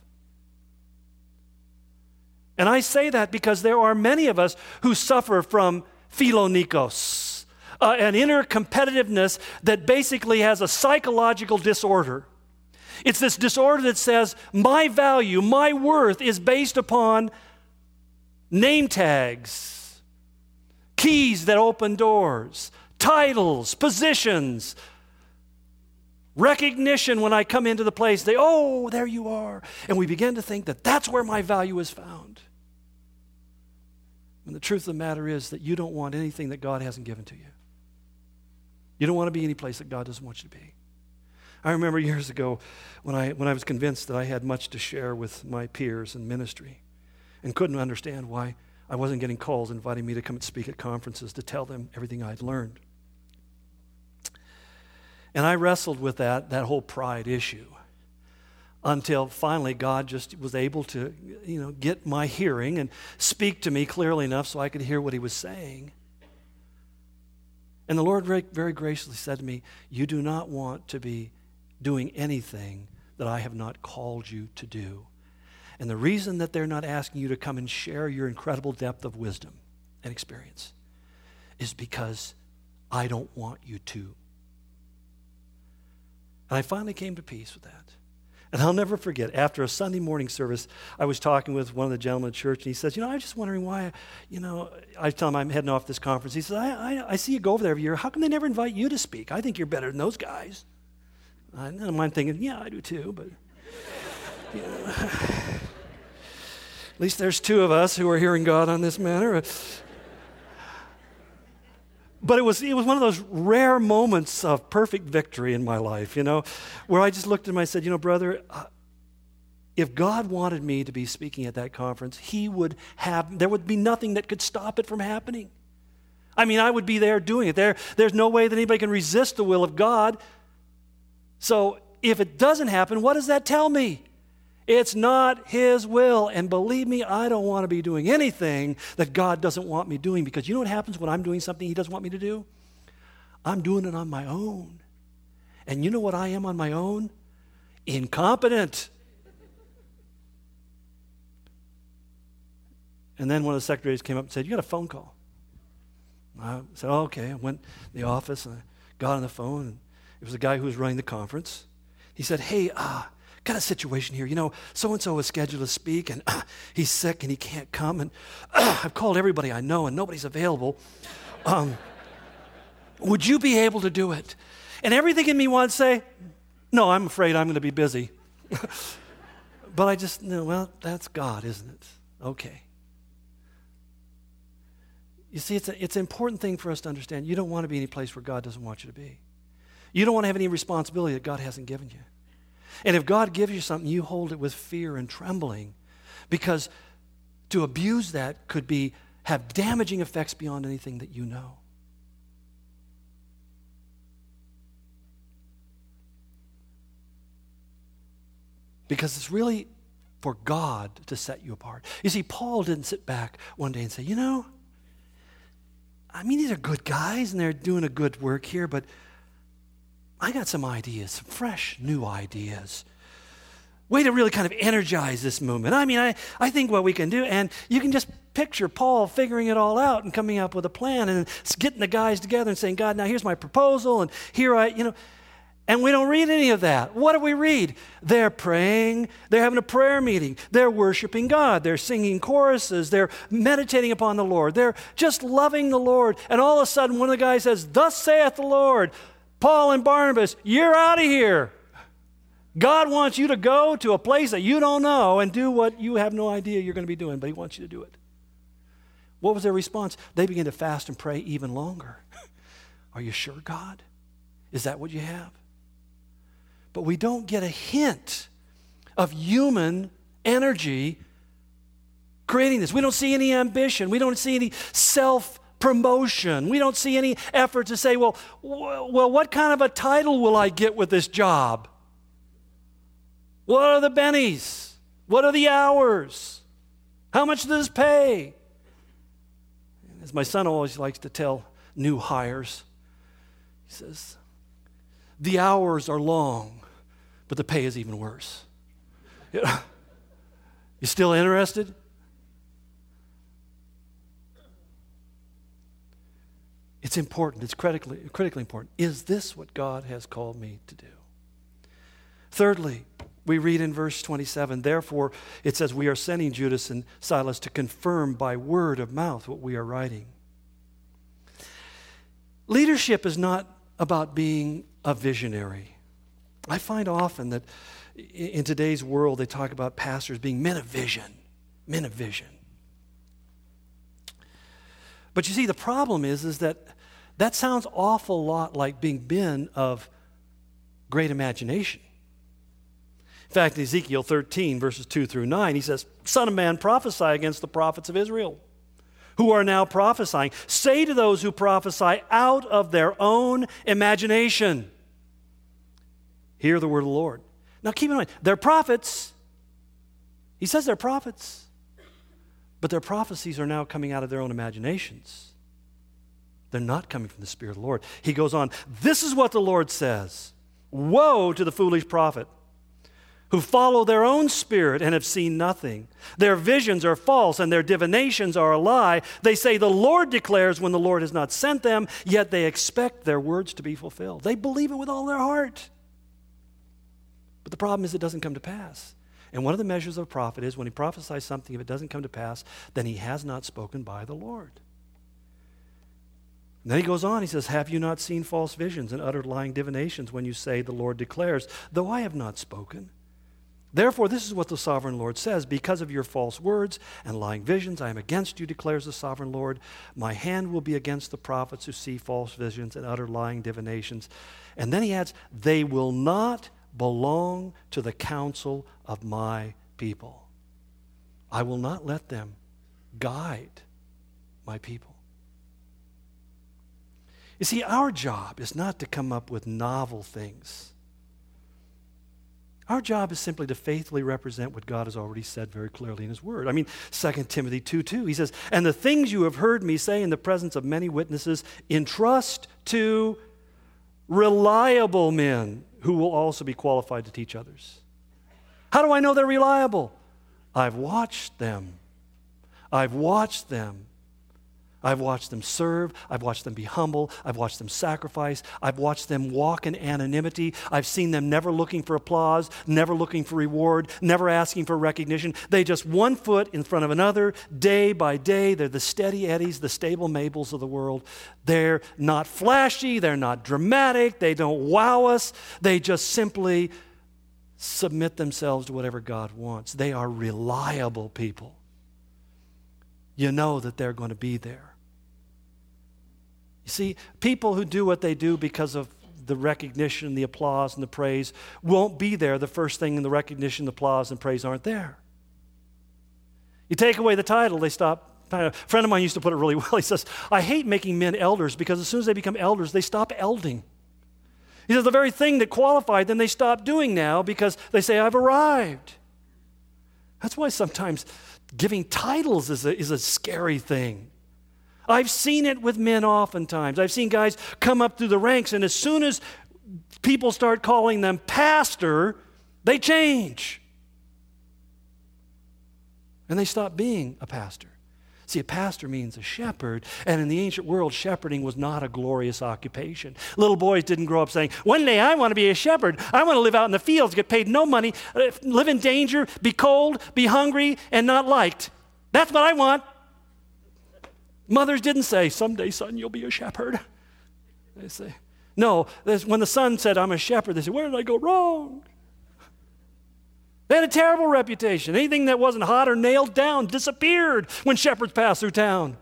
And I say that because there are many of us who suffer from philonikos, uh, an inner competitiveness that basically has a psychological disorder. It's this disorder that says, my value, my worth is based upon name tags, keys that open doors, titles, positions, recognition when I come into the place. They, oh, there you are. And we begin to think that that's where my value is found. And the truth of the matter is that you don't want anything that God hasn't given to you. You don't want to be any place that God doesn't want you to be. I remember years ago when I when I was convinced that I had much to share with my peers in ministry and couldn't understand why I wasn't getting calls inviting me to come and speak at conferences to tell them everything I'd learned. And I wrestled with that, that whole pride issue until finally God just was able to, you know, get my hearing and speak to me clearly enough so I could hear what he was saying. And the Lord very, very graciously said to me, you do not want to be doing anything that I have not called you to do. And the reason that they're not asking you to come and share your incredible depth of wisdom and experience is because I don't want you to. And I finally came to peace with that. And I'll never forget, after a Sunday morning service, I was talking with one of the gentlemen at church, and he says, you know, I was just wondering why, you know, I tell him I'm heading off this conference. He says, I, I, I see you go over there every year. How come they never invite you to speak? I think you're better than those guys. And I'm thinking, yeah, I do too, but you know, at least there's two of us who are hearing God on this matter. But it was it was one of those rare moments of perfect victory in my life, you know, where I just looked at him and I said, you know, brother, uh, if God wanted me to be speaking at that conference, he would have, there would be nothing that could stop it from happening. I mean, I would be there doing it. There, there's no way that anybody can resist the will of God. So if it doesn't happen, what does that tell me? It's not his will. And believe me, I don't want to be doing anything that God doesn't want me doing, because you know what happens when I'm doing something he doesn't want me to do? I'm doing it on my own. And you know what I am on my own? Incompetent. And then one of the secretaries came up and said, you got a phone call. I said, oh, okay. I went to the office and I got on the phone, and it was the guy who was running the conference. He said, hey, uh, got a situation here. You know, so-and-so is scheduled to speak, and uh, he's sick, and he can't come, and uh, I've called everybody I know, and nobody's available. Um, would you be able to do it? And everything in me wants to say, no, I'm afraid I'm going to be busy. But I just, no, well, that's God, isn't it? Okay. You see, it's, a, it's an important thing for us to understand. You don't want to be any place where God doesn't want you to be. You don't want to have any responsibility that God hasn't given you. And if God gives you something, you hold it with fear and trembling, because to abuse that could be have damaging effects beyond anything that you know. Because it's really for God to set you apart. You see, Paul didn't sit back one day and say, you know, I mean, these are good guys and they're doing a good work here, but I got some ideas, some fresh, new ideas. Way to really kind of energize this movement. I mean, I, I think what we can do, and you can just picture Paul figuring it all out and coming up with a plan and getting the guys together and saying, God, now here's my proposal, and here I, you know, and we don't read any of that. What do we read? They're praying. They're having a prayer meeting. They're worshiping God. They're singing choruses. They're meditating upon the Lord. They're just loving the Lord. And all of a sudden, one of the guys says, thus saith the Lord, Paul and Barnabas, you're out of here. God wants you to go to a place that you don't know and do what you have no idea you're going to be doing, but he wants you to do it. What was their response? They began to fast and pray even longer. Are you sure, God? Is that what you have? But we don't get a hint of human energy creating this. We don't see any ambition. We don't see any self-promotion. We don't see any effort to say, well, w- well, what kind of a title will I get with this job? What are the bennies? What are the hours? How much does this pay? As my son always likes to tell new hires, he says, the hours are long, but the pay is even worse. You still interested? It's important. It's critically, critically important. Is this what God has called me to do? Thirdly, we read in verse twenty-seven, therefore, it says, we are sending Judas and Silas to confirm by word of mouth what we are writing. Leadership is not about being a visionary. I find often that in today's world, they talk about pastors being men of vision, men of vision. But you see, the problem is, is that that sounds awful lot like being men of great imagination. In fact, in Ezekiel thirteen, verses two through nine, he says, Son of man, prophesy against the prophets of Israel, who are now prophesying. Say to those who prophesy out of their own imagination, hear the word of the Lord. Now keep in mind, they're prophets. He says they're prophets. But their prophecies are now coming out of their own imaginations. They're not coming from the Spirit of the Lord. He goes on, this is what the Lord says. Woe to the foolish prophet who follow their own spirit and have seen nothing. Their visions are false and their divinations are a lie. They say the Lord declares when the Lord has not sent them, yet they expect their words to be fulfilled. They believe it with all their heart. But the problem is it doesn't come to pass. And one of the measures of a prophet is when he prophesies something, if it doesn't come to pass, then he has not spoken by the Lord. And then he goes on, he says, have you not seen false visions and uttered lying divinations when you say the Lord declares, though I have not spoken? Therefore, this is what the sovereign Lord says, because of your false words and lying visions, I am against you, declares the sovereign Lord. My hand will be against the prophets who see false visions and utter lying divinations. And then he adds, they will not belong to the counsel of my people. I will not let them guide my people. You see, our job is not to come up with novel things. Our job is simply to faithfully represent what God has already said very clearly in his word. I mean, Second Timothy two two, he says, and the things you have heard me say in the presence of many witnesses, entrust to reliable men who will also be qualified to teach others. How do I know they're reliable? I've watched them. I've watched them. I've watched them serve. I've watched them be humble. I've watched them sacrifice. I've watched them walk in anonymity. I've seen them never looking for applause, never looking for reward, never asking for recognition. They just one foot in front of another, day by day. They're the steady Eddies, the stable Mabels of the world. They're not flashy. They're not dramatic. They don't wow us. They just simply submit themselves to whatever God wants. They are reliable people. You know that they're going to be there. You see, people who do what they do because of the recognition, the applause, and the praise won't be there the first thing and the recognition, the applause, and praise aren't there. You take away the title, they stop. A friend of mine used to put it really well. He says, I hate making men elders because as soon as they become elders, they stop elding. He says the very thing that qualified them, they stop doing now because they say, I've arrived. That's why sometimes giving titles is a, is a scary thing. I've seen it with men oftentimes. I've seen guys come up through the ranks, and as soon as people start calling them pastor, they change. And they stop being a pastor. See, a pastor means a shepherd, and in the ancient world, shepherding was not a glorious occupation. Little boys didn't grow up saying, one day I want to be a shepherd. I want to live out in the fields, get paid no money, live in danger, be cold, be hungry, and not liked. That's what I want. Mothers didn't say, someday, son, you'll be a shepherd. They say, no, when the son said, I'm a shepherd, they said, where did I go wrong? They had a terrible reputation. Anything that wasn't hot or nailed down disappeared when shepherds passed through town.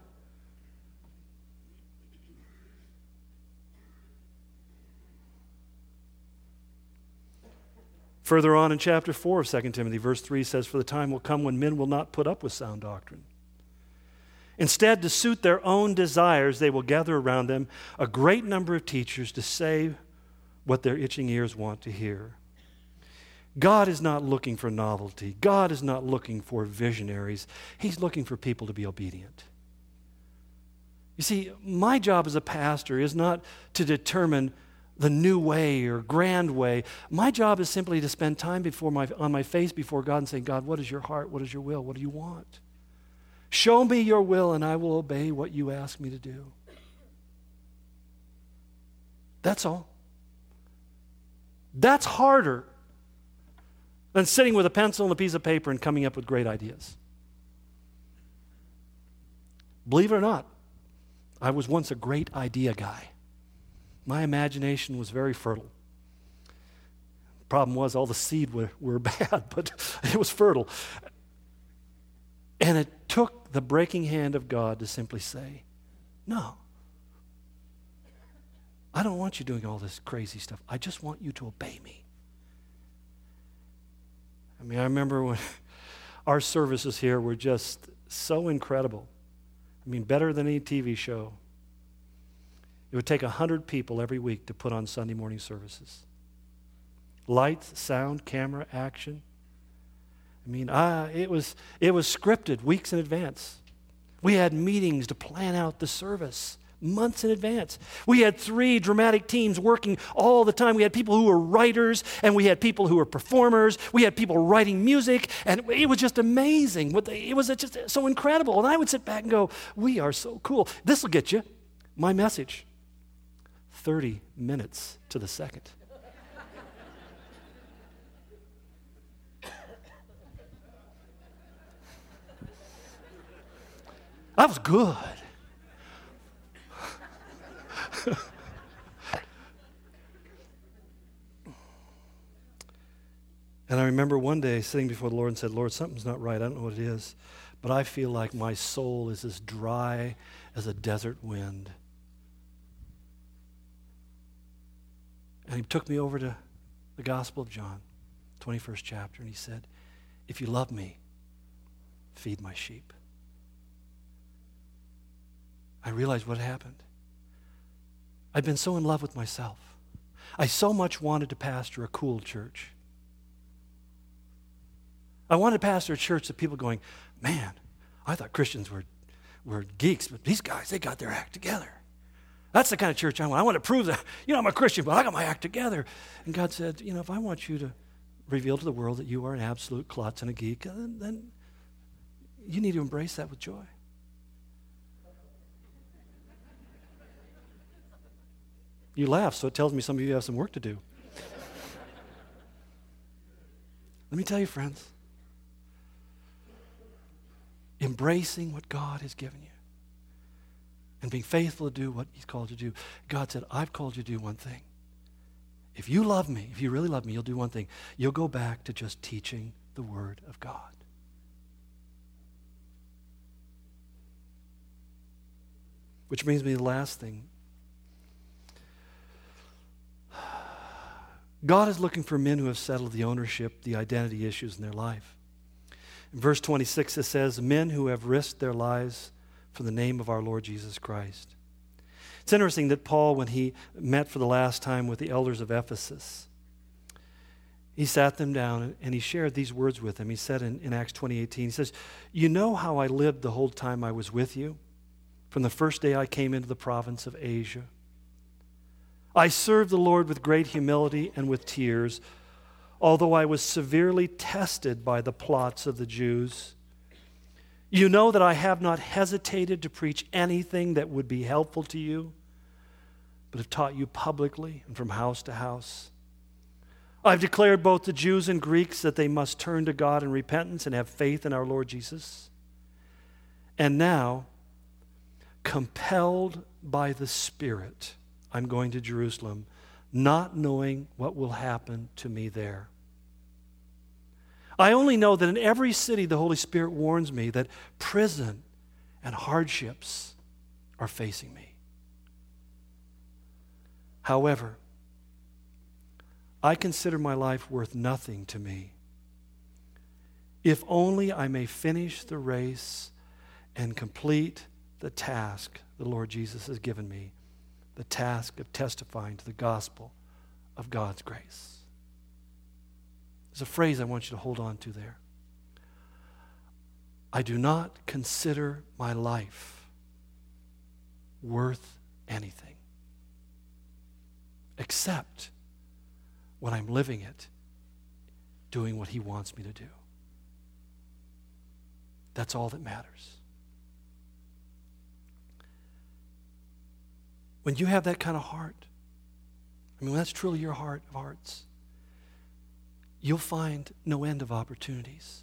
Further on in chapter four of Second Timothy, verse three says, for the time will come when men will not put up with sound doctrine. Instead, to suit their own desires, they will gather around them a great number of teachers to say what their itching ears want to hear. God is not looking for novelty. God is not looking for visionaries. He's looking for people to be obedient. You see, my job as a pastor is not to determine the new way or grand way. My job is simply to spend time before my, on my face before God and say, God, what is your heart? What is your will? What do you want? Show me your will and I will obey what you ask me to do. That's all. That's harder than sitting with a pencil and a piece of paper and coming up with great ideas. Believe it or not, I was once a great idea guy. My imagination was very fertile. Problem was all the seed were, were bad, but it was fertile. And it took the breaking hand of God to simply say, no, I don't want you doing all this crazy stuff. I just want you to obey me. I mean, I remember when our services here were just so incredible. I mean, better than any T V show. It would take one hundred people every week to put on Sunday morning services. Lights, sound, camera, action. I mean, uh, it was it was scripted weeks in advance. We had meetings to plan out the service months in advance. We had three dramatic teams working all the time. We had people who were writers, and we had people who were performers. We had people writing music, and it was just amazing. It was just so incredible. And I would sit back and go, we are so cool. This will get you. My message, thirty minutes to the second. That was good. And I remember one day sitting before the Lord and said, Lord, something's not right. I don't know what it is, but I feel like my soul is as dry as a desert wind. And he took me over to the Gospel of John, twenty-first chapter, and he said, if you love me, feed my sheep. I realized what happened. I'd been so in love with myself. I so much wanted to pastor a cool church. I wanted to pastor a church that people going, man, I thought Christians were, were geeks, but these guys, they got their act together. That's the kind of church I want. I want to prove that, you know, I'm a Christian, but I got my act together. And God said, you know, if I want you to reveal to the world that you are an absolute klutz and a geek, then, then you need to embrace that with joy. You laugh, so it tells me some of you have some work to do. Let me tell you, friends, embracing what God has given you and being faithful to do what he's called you to do. God said, I've called you to do one thing. If you love me, if you really love me, you'll do one thing. You'll go back to just teaching the Word of God. Which brings me to the last thing. God is looking for men who have settled the ownership, the identity issues in their life. In verse twenty-six, it says, men who have risked their lives for the name of our Lord Jesus Christ. It's interesting that Paul, when he met for the last time with the elders of Ephesus, he sat them down and he shared these words with them. He said in, in Acts twenty eighteen, he says, you know how I lived the whole time I was with you, from the first day I came into the province of Asia. I served the Lord with great humility and with tears, although I was severely tested by the plots of the Jews. You know that I have not hesitated to preach anything that would be helpful to you, but have taught you publicly and from house to house. I've declared both to Jews and Greeks that they must turn to God in repentance and have faith in our Lord Jesus. And now, compelled by the Spirit, I'm going to Jerusalem, not knowing what will happen to me there. I only know that in every city the Holy Spirit warns me that prison and hardships are facing me. However, I consider my life worth nothing to me, if only I may finish the race and complete the task the Lord Jesus has given me, the task of testifying to the gospel of God's grace. There's a phrase I want you to hold on to there. I do not consider my life worth anything except when I'm living it, doing what he wants me to do. That's all that matters. When you have that kind of heart, I mean, when that's truly your heart of hearts, you'll find no end of opportunities.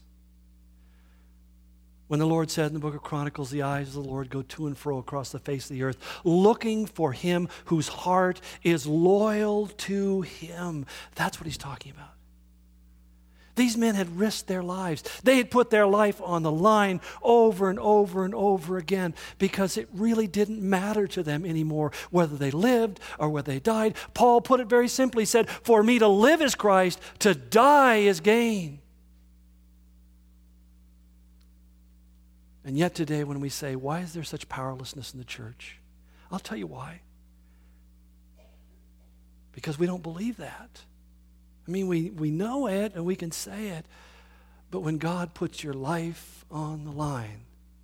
When the Lord said in the book of Chronicles, the eyes of the Lord go to and fro across the face of the earth, looking for him whose heart is loyal to him. That's what he's talking about. These men had risked their lives. They had put their life on the line over and over and over again because it really didn't matter to them anymore whether they lived or whether they died. Paul put it very simply. He said, for me to live is Christ, to die is gain. And yet today when we say, why is there such powerlessness in the church? I'll tell you why. Because we don't believe that. I mean, we, we know it and we can say it, but when God puts your life on the line,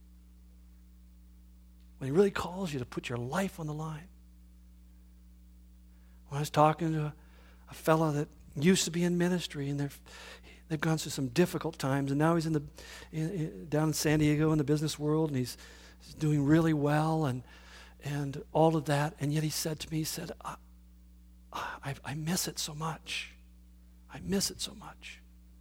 when he really calls you to put your life on the line. When I was talking to a, a fellow that used to be in ministry and they've, they've gone through some difficult times, and now he's in the in, in, down in San Diego in the business world, and he's, he's doing really well and, and all of that, and yet he said to me, he said, I, I, I miss it so much. I miss it so much.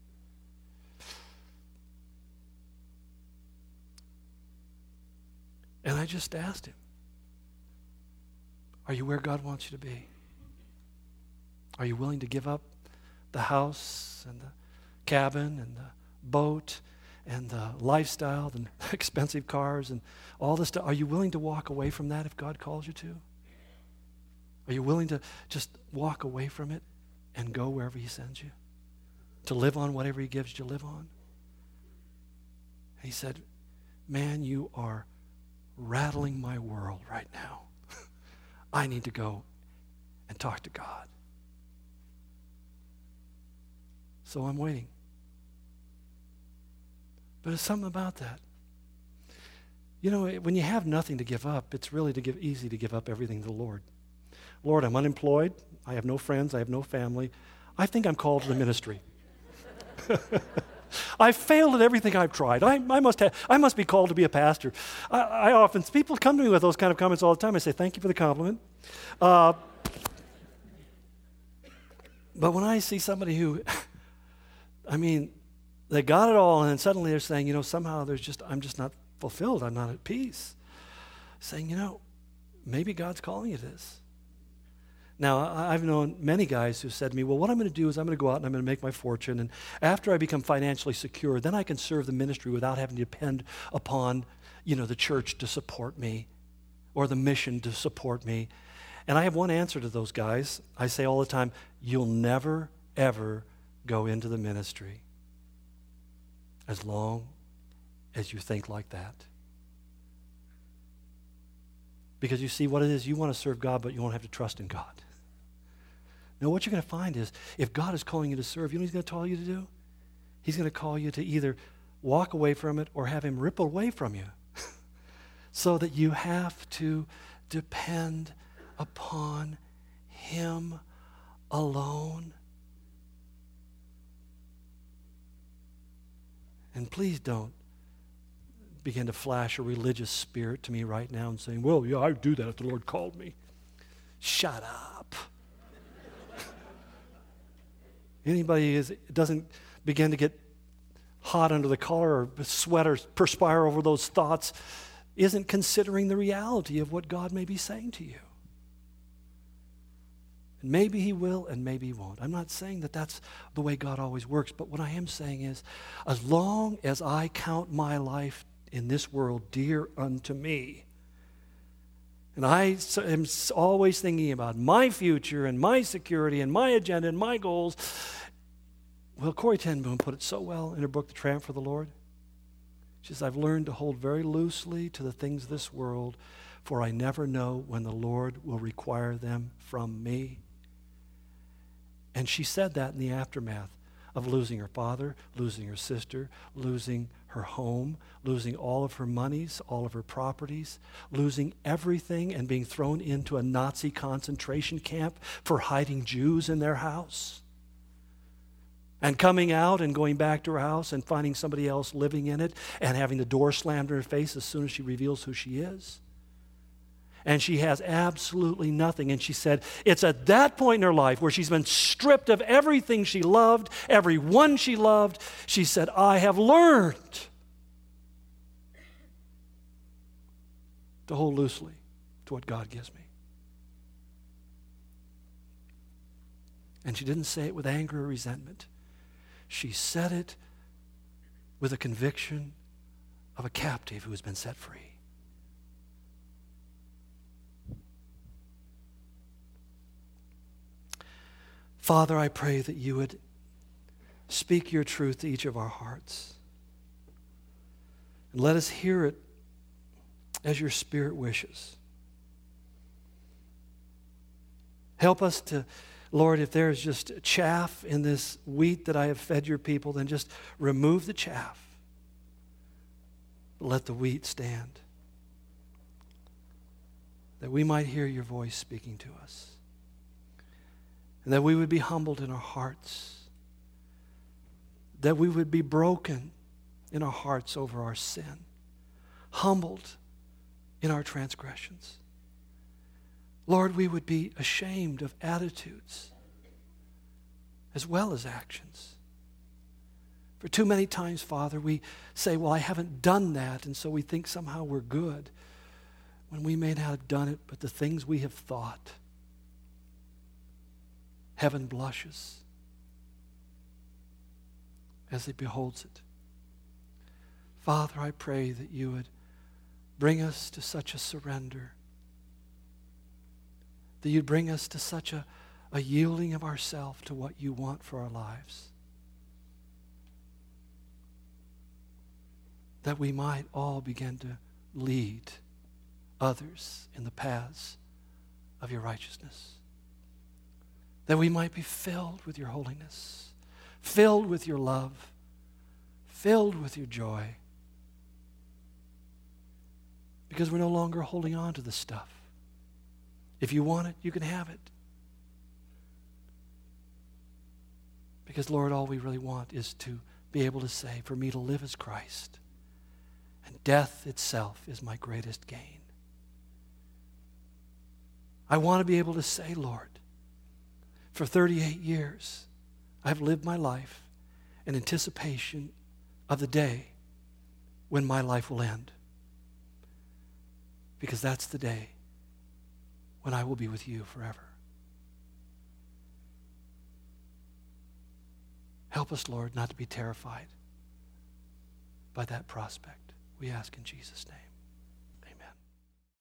And I just asked him, are you where God wants you to be? Are you willing to give up the house and the cabin and the boat and the lifestyle, the expensive cars and all this stuff? Are you willing to walk away from that if God calls you to? Are you willing to just walk away from it and go wherever he sends you? To live on whatever he gives you to live on? And he said, man, you are rattling my world right now. I need to go and talk to God. So I'm waiting. But there's something about that. You know, when you have nothing to give up, it's really to give easy to give up everything to the Lord. Lord, I'm unemployed. I have no friends. I have no family. I think I'm called to the ministry. I've failed at everything I've tried. I, I must have, I must be called to be a pastor. I, I often, people come to me with those kind of comments all the time. I say, thank you for the compliment. Uh, But when I see somebody who, I mean, they got it all, and then suddenly they're saying, you know, somehow there's just, I'm just not fulfilled. I'm not at peace. Saying, you know, maybe God's calling you to this. Now, I've known many guys who said to me, well, what I'm going to do is I'm going to go out and I'm going to make my fortune, and after I become financially secure, then I can serve the ministry without having to depend upon, you know, the church to support me or the mission to support me. And I have one answer to those guys. I say all the time, you'll never, ever go into the ministry as long as you think like that. Because you see what it is, you want to serve God, but you won't have to trust in God. Now, what you're going to find is, if God is calling you to serve, you know what he's going to tell you to do? He's going to call you to either walk away from it or have him rip away from you. So that you have to depend upon him alone. And please don't begin to flash a religious spirit to me right now and saying, well, yeah, I'd do that if the Lord called me. Shut up. Anybody is doesn't begin to get hot under the collar or sweat or perspire over those thoughts isn't considering the reality of what God may be saying to you. And maybe he will and maybe he won't. I'm not saying that that's the way God always works, but what I am saying is, as long as I count my life in this world dear unto me, and I am always thinking about my future and my security and my agenda and my goals. Well, Corrie ten Boom put it so well in her book, The Tramp for the Lord. She says, I've learned to hold very loosely to the things of this world, for I never know when the Lord will require them from me. And she said that in the aftermath of losing her father, losing her sister, losing her home, losing all of her monies, all of her properties, losing everything and being thrown into a Nazi concentration camp for hiding Jews in their house. And coming out and going back to her house and finding somebody else living in it and having the door slammed in her face as soon as she reveals who she is. And she has absolutely nothing. And she said it's at that point in her life where she's been stripped of everything she loved, everyone she loved. She said, I have learned to hold loosely to what God gives me. And she didn't say it with anger or resentment. She said it with a conviction of a captive who has been set free. Father, I pray that you would speak your truth to each of our hearts. And let us hear it as your Spirit wishes. Help us to, Lord, if there is just chaff in this wheat that I have fed your people, then just remove the chaff. Let the wheat stand. That we might hear your voice speaking to us. And that we would be humbled in our hearts. That we would be broken in our hearts over our sin. Humbled in our transgressions. Lord, we would be ashamed of attitudes as well as actions. For too many times, Father, we say, well, I haven't done that, and so we think somehow we're good, when we may not have done it, but the things we have thought, heaven blushes as it beholds it. Father, I pray that you would bring us to such a surrender, that you'd bring us to such a, a yielding of ourselves to what you want for our lives, that we might all begin to lead others in the paths of your righteousness. That we might be filled with your holiness, filled with your love, filled with your joy. Because we're no longer holding on to the stuff. If you want it, you can have it. Because, Lord, all we really want is to be able to say, for me to live is Christ, and death itself is my greatest gain. I want to be able to say, Lord, For thirty-eight years, I've lived my life in anticipation of the day when my life will end. Because that's the day when I will be with you forever. Help us, Lord, not to be terrified by that prospect. We ask in Jesus' name.